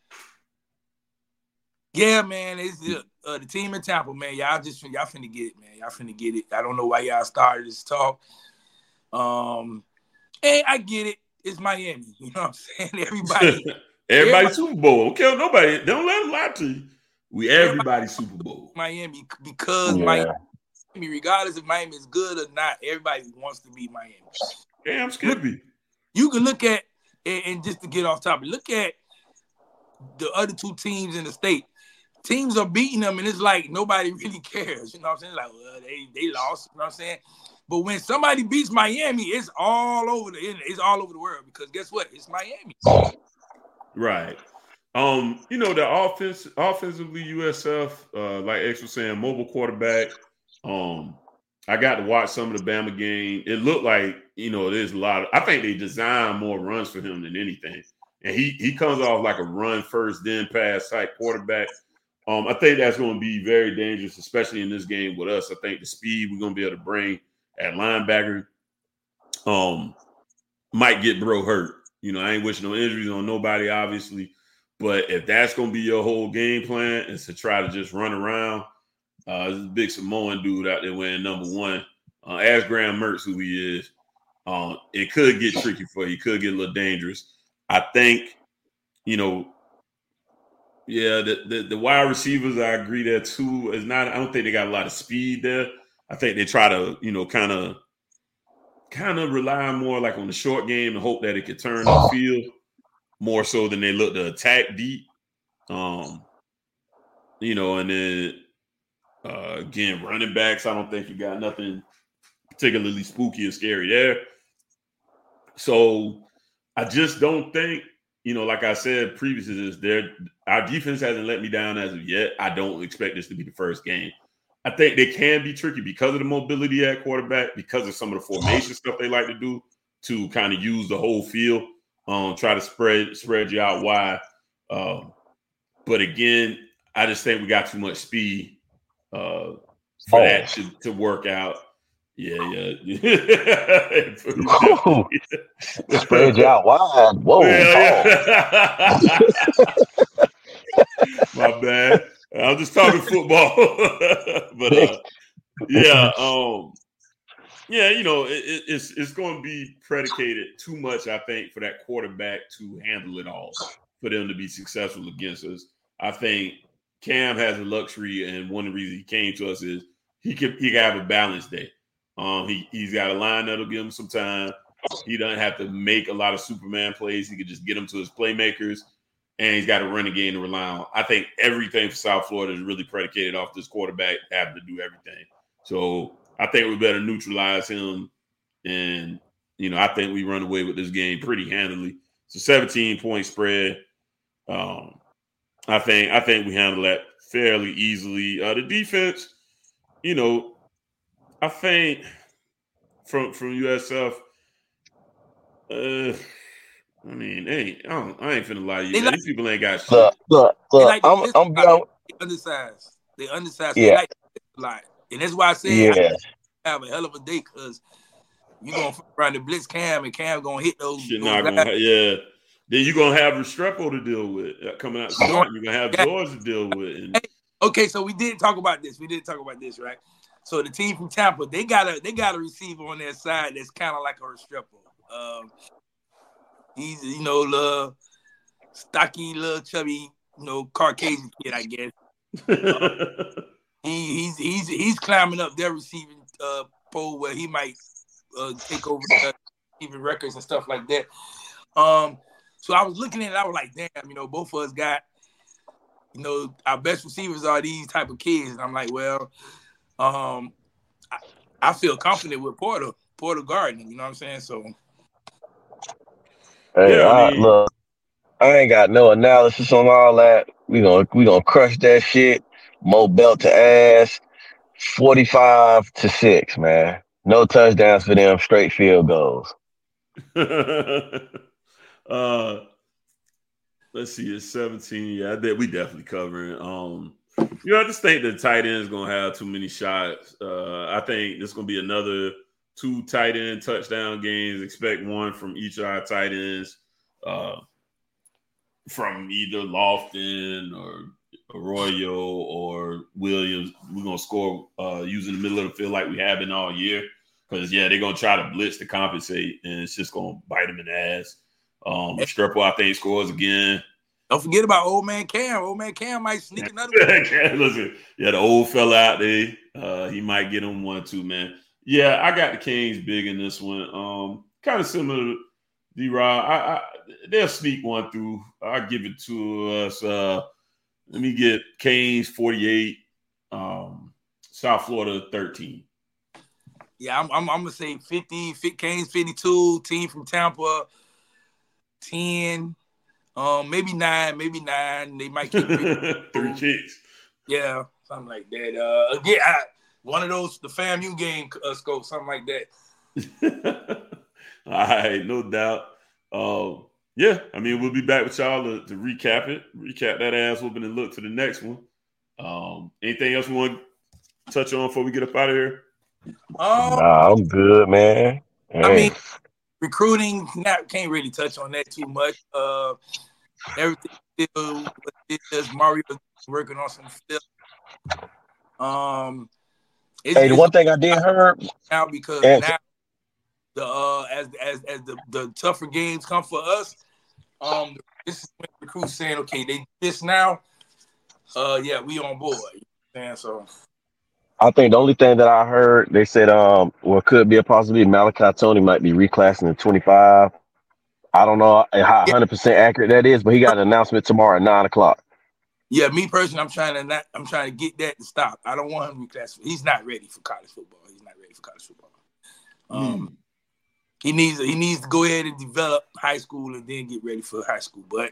yeah, man, it's the, uh, the team in Tampa, man. Y'all just y'all finna get it, man. Y'all finna get it. I don't know why y'all started this talk. Um, and I get it. It's Miami. You know what I'm saying? Everybody, everybody, everybody Super Bowl. Don't kill nobody. Don't let them lie to you. We everybody, everybody Super Bowl. Miami because yeah. Miami, regardless if Miami is good or not, everybody wants to be Miami. Damn, Skippy. You can look at and, and just to get off topic, look at the other two teams in the state. Teams are beating them, and it's like nobody really cares. You know what I'm saying? Like, well, they they lost. You know what I'm saying? But when somebody beats Miami, it's all over the it's all over the world because guess what? It's Miami. Right. Um, you know, the offense offensively U S F, uh, like X was saying, mobile quarterback. Um, I got to watch some of the Bama game. It looked like, you know, there's a lot of I think they designed more runs for him than anything. And he he comes off like a run first, then pass type quarterback. Um, I think that's going to be very dangerous, especially in this game with us. I think the speed we're going to be able to bring at linebacker um, might get bro hurt. You know, I ain't wishing no injuries on nobody, obviously. But if that's going to be your whole game plan is to try to just run around, uh, this big Samoan dude out there wearing number one. Uh, ask Graham Mertz who he is. Um, it could get tricky for you. It could get a little dangerous. I think, you know, yeah, the, the the wide receivers, I agree there too. Is not. I don't think they got a lot of speed there. I think they try to, you know, kind of, kind of rely more like on the short game and hope that it could turn the field more so than they look to attack deep. Um, you know, and then uh, again, running backs. I don't think you got nothing particularly spooky or scary there. So I just don't think. You know, like I said previously, is there our defense hasn't let me down as of yet. I don't expect this to be the first game. I think they can be tricky because of the mobility at quarterback, because of some of the formation stuff they like to do to kind of use the whole field, um, try to spread spread you out wide. Um, but again, I just think we got too much speed uh, for oh. that to, to work out. Yeah, yeah. Oh, spread you out wide. Whoa. Yeah, yeah. My bad. I'm just talking football. But uh, yeah, um, yeah, you know, it, it's it's going to be predicated too much, I think, for that quarterback to handle it all, for them to be successful against us. I think Cam has a luxury, and one of the reasons he came to us is he can he can have a balanced day. Um, he, he's got a line that'll give him some time. He doesn't have to make a lot of Superman plays. He can just get them to his playmakers, and he's got a running game to rely on. I think everything for South Florida is really predicated off this quarterback having to do everything. So I think we better neutralize him, and, you know, I think we run away with this game pretty handily. It's a seventeen-point spread. Um, I think I think we handle that fairly easily. Uh, the defense, you know, I think from from U S F, uh, I mean, hey, I, don't, I ain't finna lie to you. Like, these people ain't got shit. Look, look, look like I'm, I'm, I'm they undersized. They undersized. Yeah. They like a lot, and that's why I said yeah. I have a hell of a day because you gonna run the blitz Cam, and Cam gonna hit those. Shit those not gonna, ha- yeah. Then you're gonna have Restrepo to deal with uh, coming out. The front. You're gonna have George to deal with. And... Okay, so we did talk about this. We did talk about this, right? So the team from Tampa, they got a they got a receiver on their side that's kind of like a Restrepo. Um, he's you know little stocky, little chubby, you know Caucasian kid, I guess. Uh, he, he's he's he's climbing up their receiving uh, pole where he might uh, take over the receiving records and stuff like that. Um, so I was looking at it, I was like, damn, you know, both of us got, you know, our best receivers are these type of kids, and I'm like, well. Um, I, I feel confident with Porter, Porter Gardner. You know what I'm saying? So, hey, yeah, I I, mean, look, I ain't got no analysis on all that. We gonna we gonna crush that shit. Mo belt to ass, forty-five to six, man. No touchdowns for them, straight field goals. uh, let's see, it's seventeen. Yeah, I did. We definitely covering. Um. You know, I just think the tight end is going to have too many shots. Uh, I think this is going to be another two tight end touchdown games. Expect one from each of our tight ends, uh, from either Lofton or Arroyo or Williams. We're gonna score uh, using the middle of the field like we have been all year. Because yeah, they're gonna try to blitz to compensate, and it's just gonna bite them in the ass. Um, Restrepo, I think, scores again. Don't forget about old man Cam. Old man Cam might sneak another one. Listen, yeah, the old fella out there, uh, he might get him one too, man. Yeah, I got the Canes big in this one. Um, kind of similar to D-Rod. I, I they'll sneak one through. I'll give it to us. Uh, let me get Canes forty-eight, um, South Florida thirteen. Yeah, I'm, I'm, I'm gonna say fifty. Canes fifty-two. Team from Tampa ten. Um, maybe nine, maybe nine. They might keep three kicks. Yeah, something like that. Uh, again, I, one of those the FAMU game uh, scope, something like that. All right, no doubt. Um, yeah, I mean we'll be back with y'all to, to recap it, recap that ass whooping, and look to the next one. Um, anything else we want to touch on before we get up out of here? Um, nah, I'm good, man. Hey. I mean. Recruiting, not can't really touch on that too much. Uh, everything still is Mario working on some stuff. Um, hey, the one thing I did hear now because and, now the uh as as as the, the tougher games come for us, um, this is when the recruits saying, okay, they this now, uh, yeah, we on board. You know what I'm saying? So. I think the only thing that I heard, they said, um, what could be a possibility, Malachi Tony might be reclassing in twenty-five. I don't know how one hundred percent accurate that is, but he got an announcement tomorrow at nine o'clock. Yeah, me personally, I'm trying to not, I'm trying to get that to stop. I don't want him to reclass. He's not ready for college football. He's not ready for college football. Um, mm. he needs he needs to go ahead and develop high school and then get ready for high school. But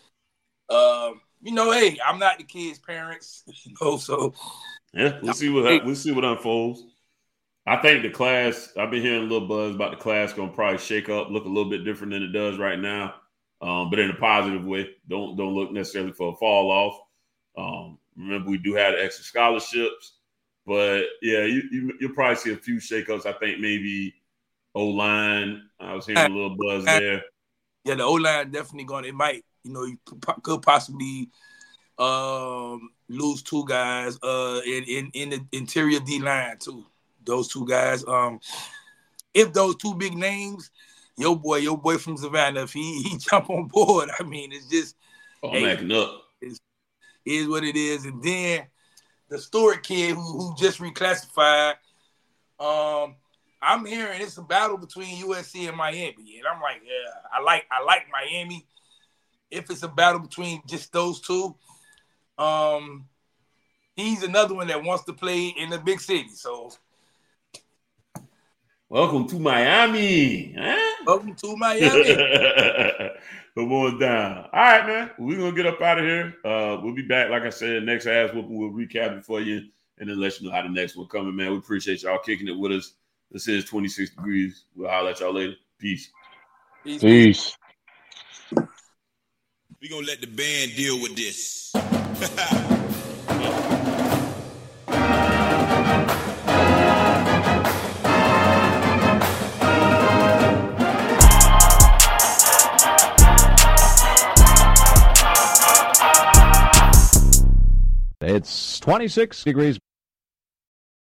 um, you know, hey, I'm not the kid's parents, you know, so. Yeah, we'll see what we'll see what unfolds. I think the class. I've been hearing a little buzz about the class going to probably shake up, look a little bit different than it does right now, um, but in a positive way. Don't don't look necessarily for a fall off. Um, remember, we do have extra scholarships, but yeah, you, you you'll probably see a few shakeups. I think maybe O line. I was hearing a little buzz there. Yeah, the O line definitely going. It might, you know, you could possibly. Um, lose two guys uh, in, in, in the interior D line too. Those two guys. Um, if those two big names, your boy, your boy from Savannah, if he he jump on board, I mean, it's just oh, hey, I'm acting up. It's, is what it is. And then the Stewart kid who who just reclassified. Um, I'm hearing it's a battle between U S C and Miami, and I'm like, yeah, I like I like Miami. If it's a battle between just those two. Um, he's another one that wants to play in the big city. So, welcome to Miami. Huh? Welcome to Miami. Come on down. All right, man. We're gonna get up out of here. Uh, we'll be back. Like I said, next ass whooping, we'll recap it for you and then let you know how the next one coming, man. We appreciate y'all kicking it with us. This is twenty-six degrees. We'll holler at y'all later. Peace. Peace. Peace. We're gonna let the band deal with this. It's twenty-six degrees.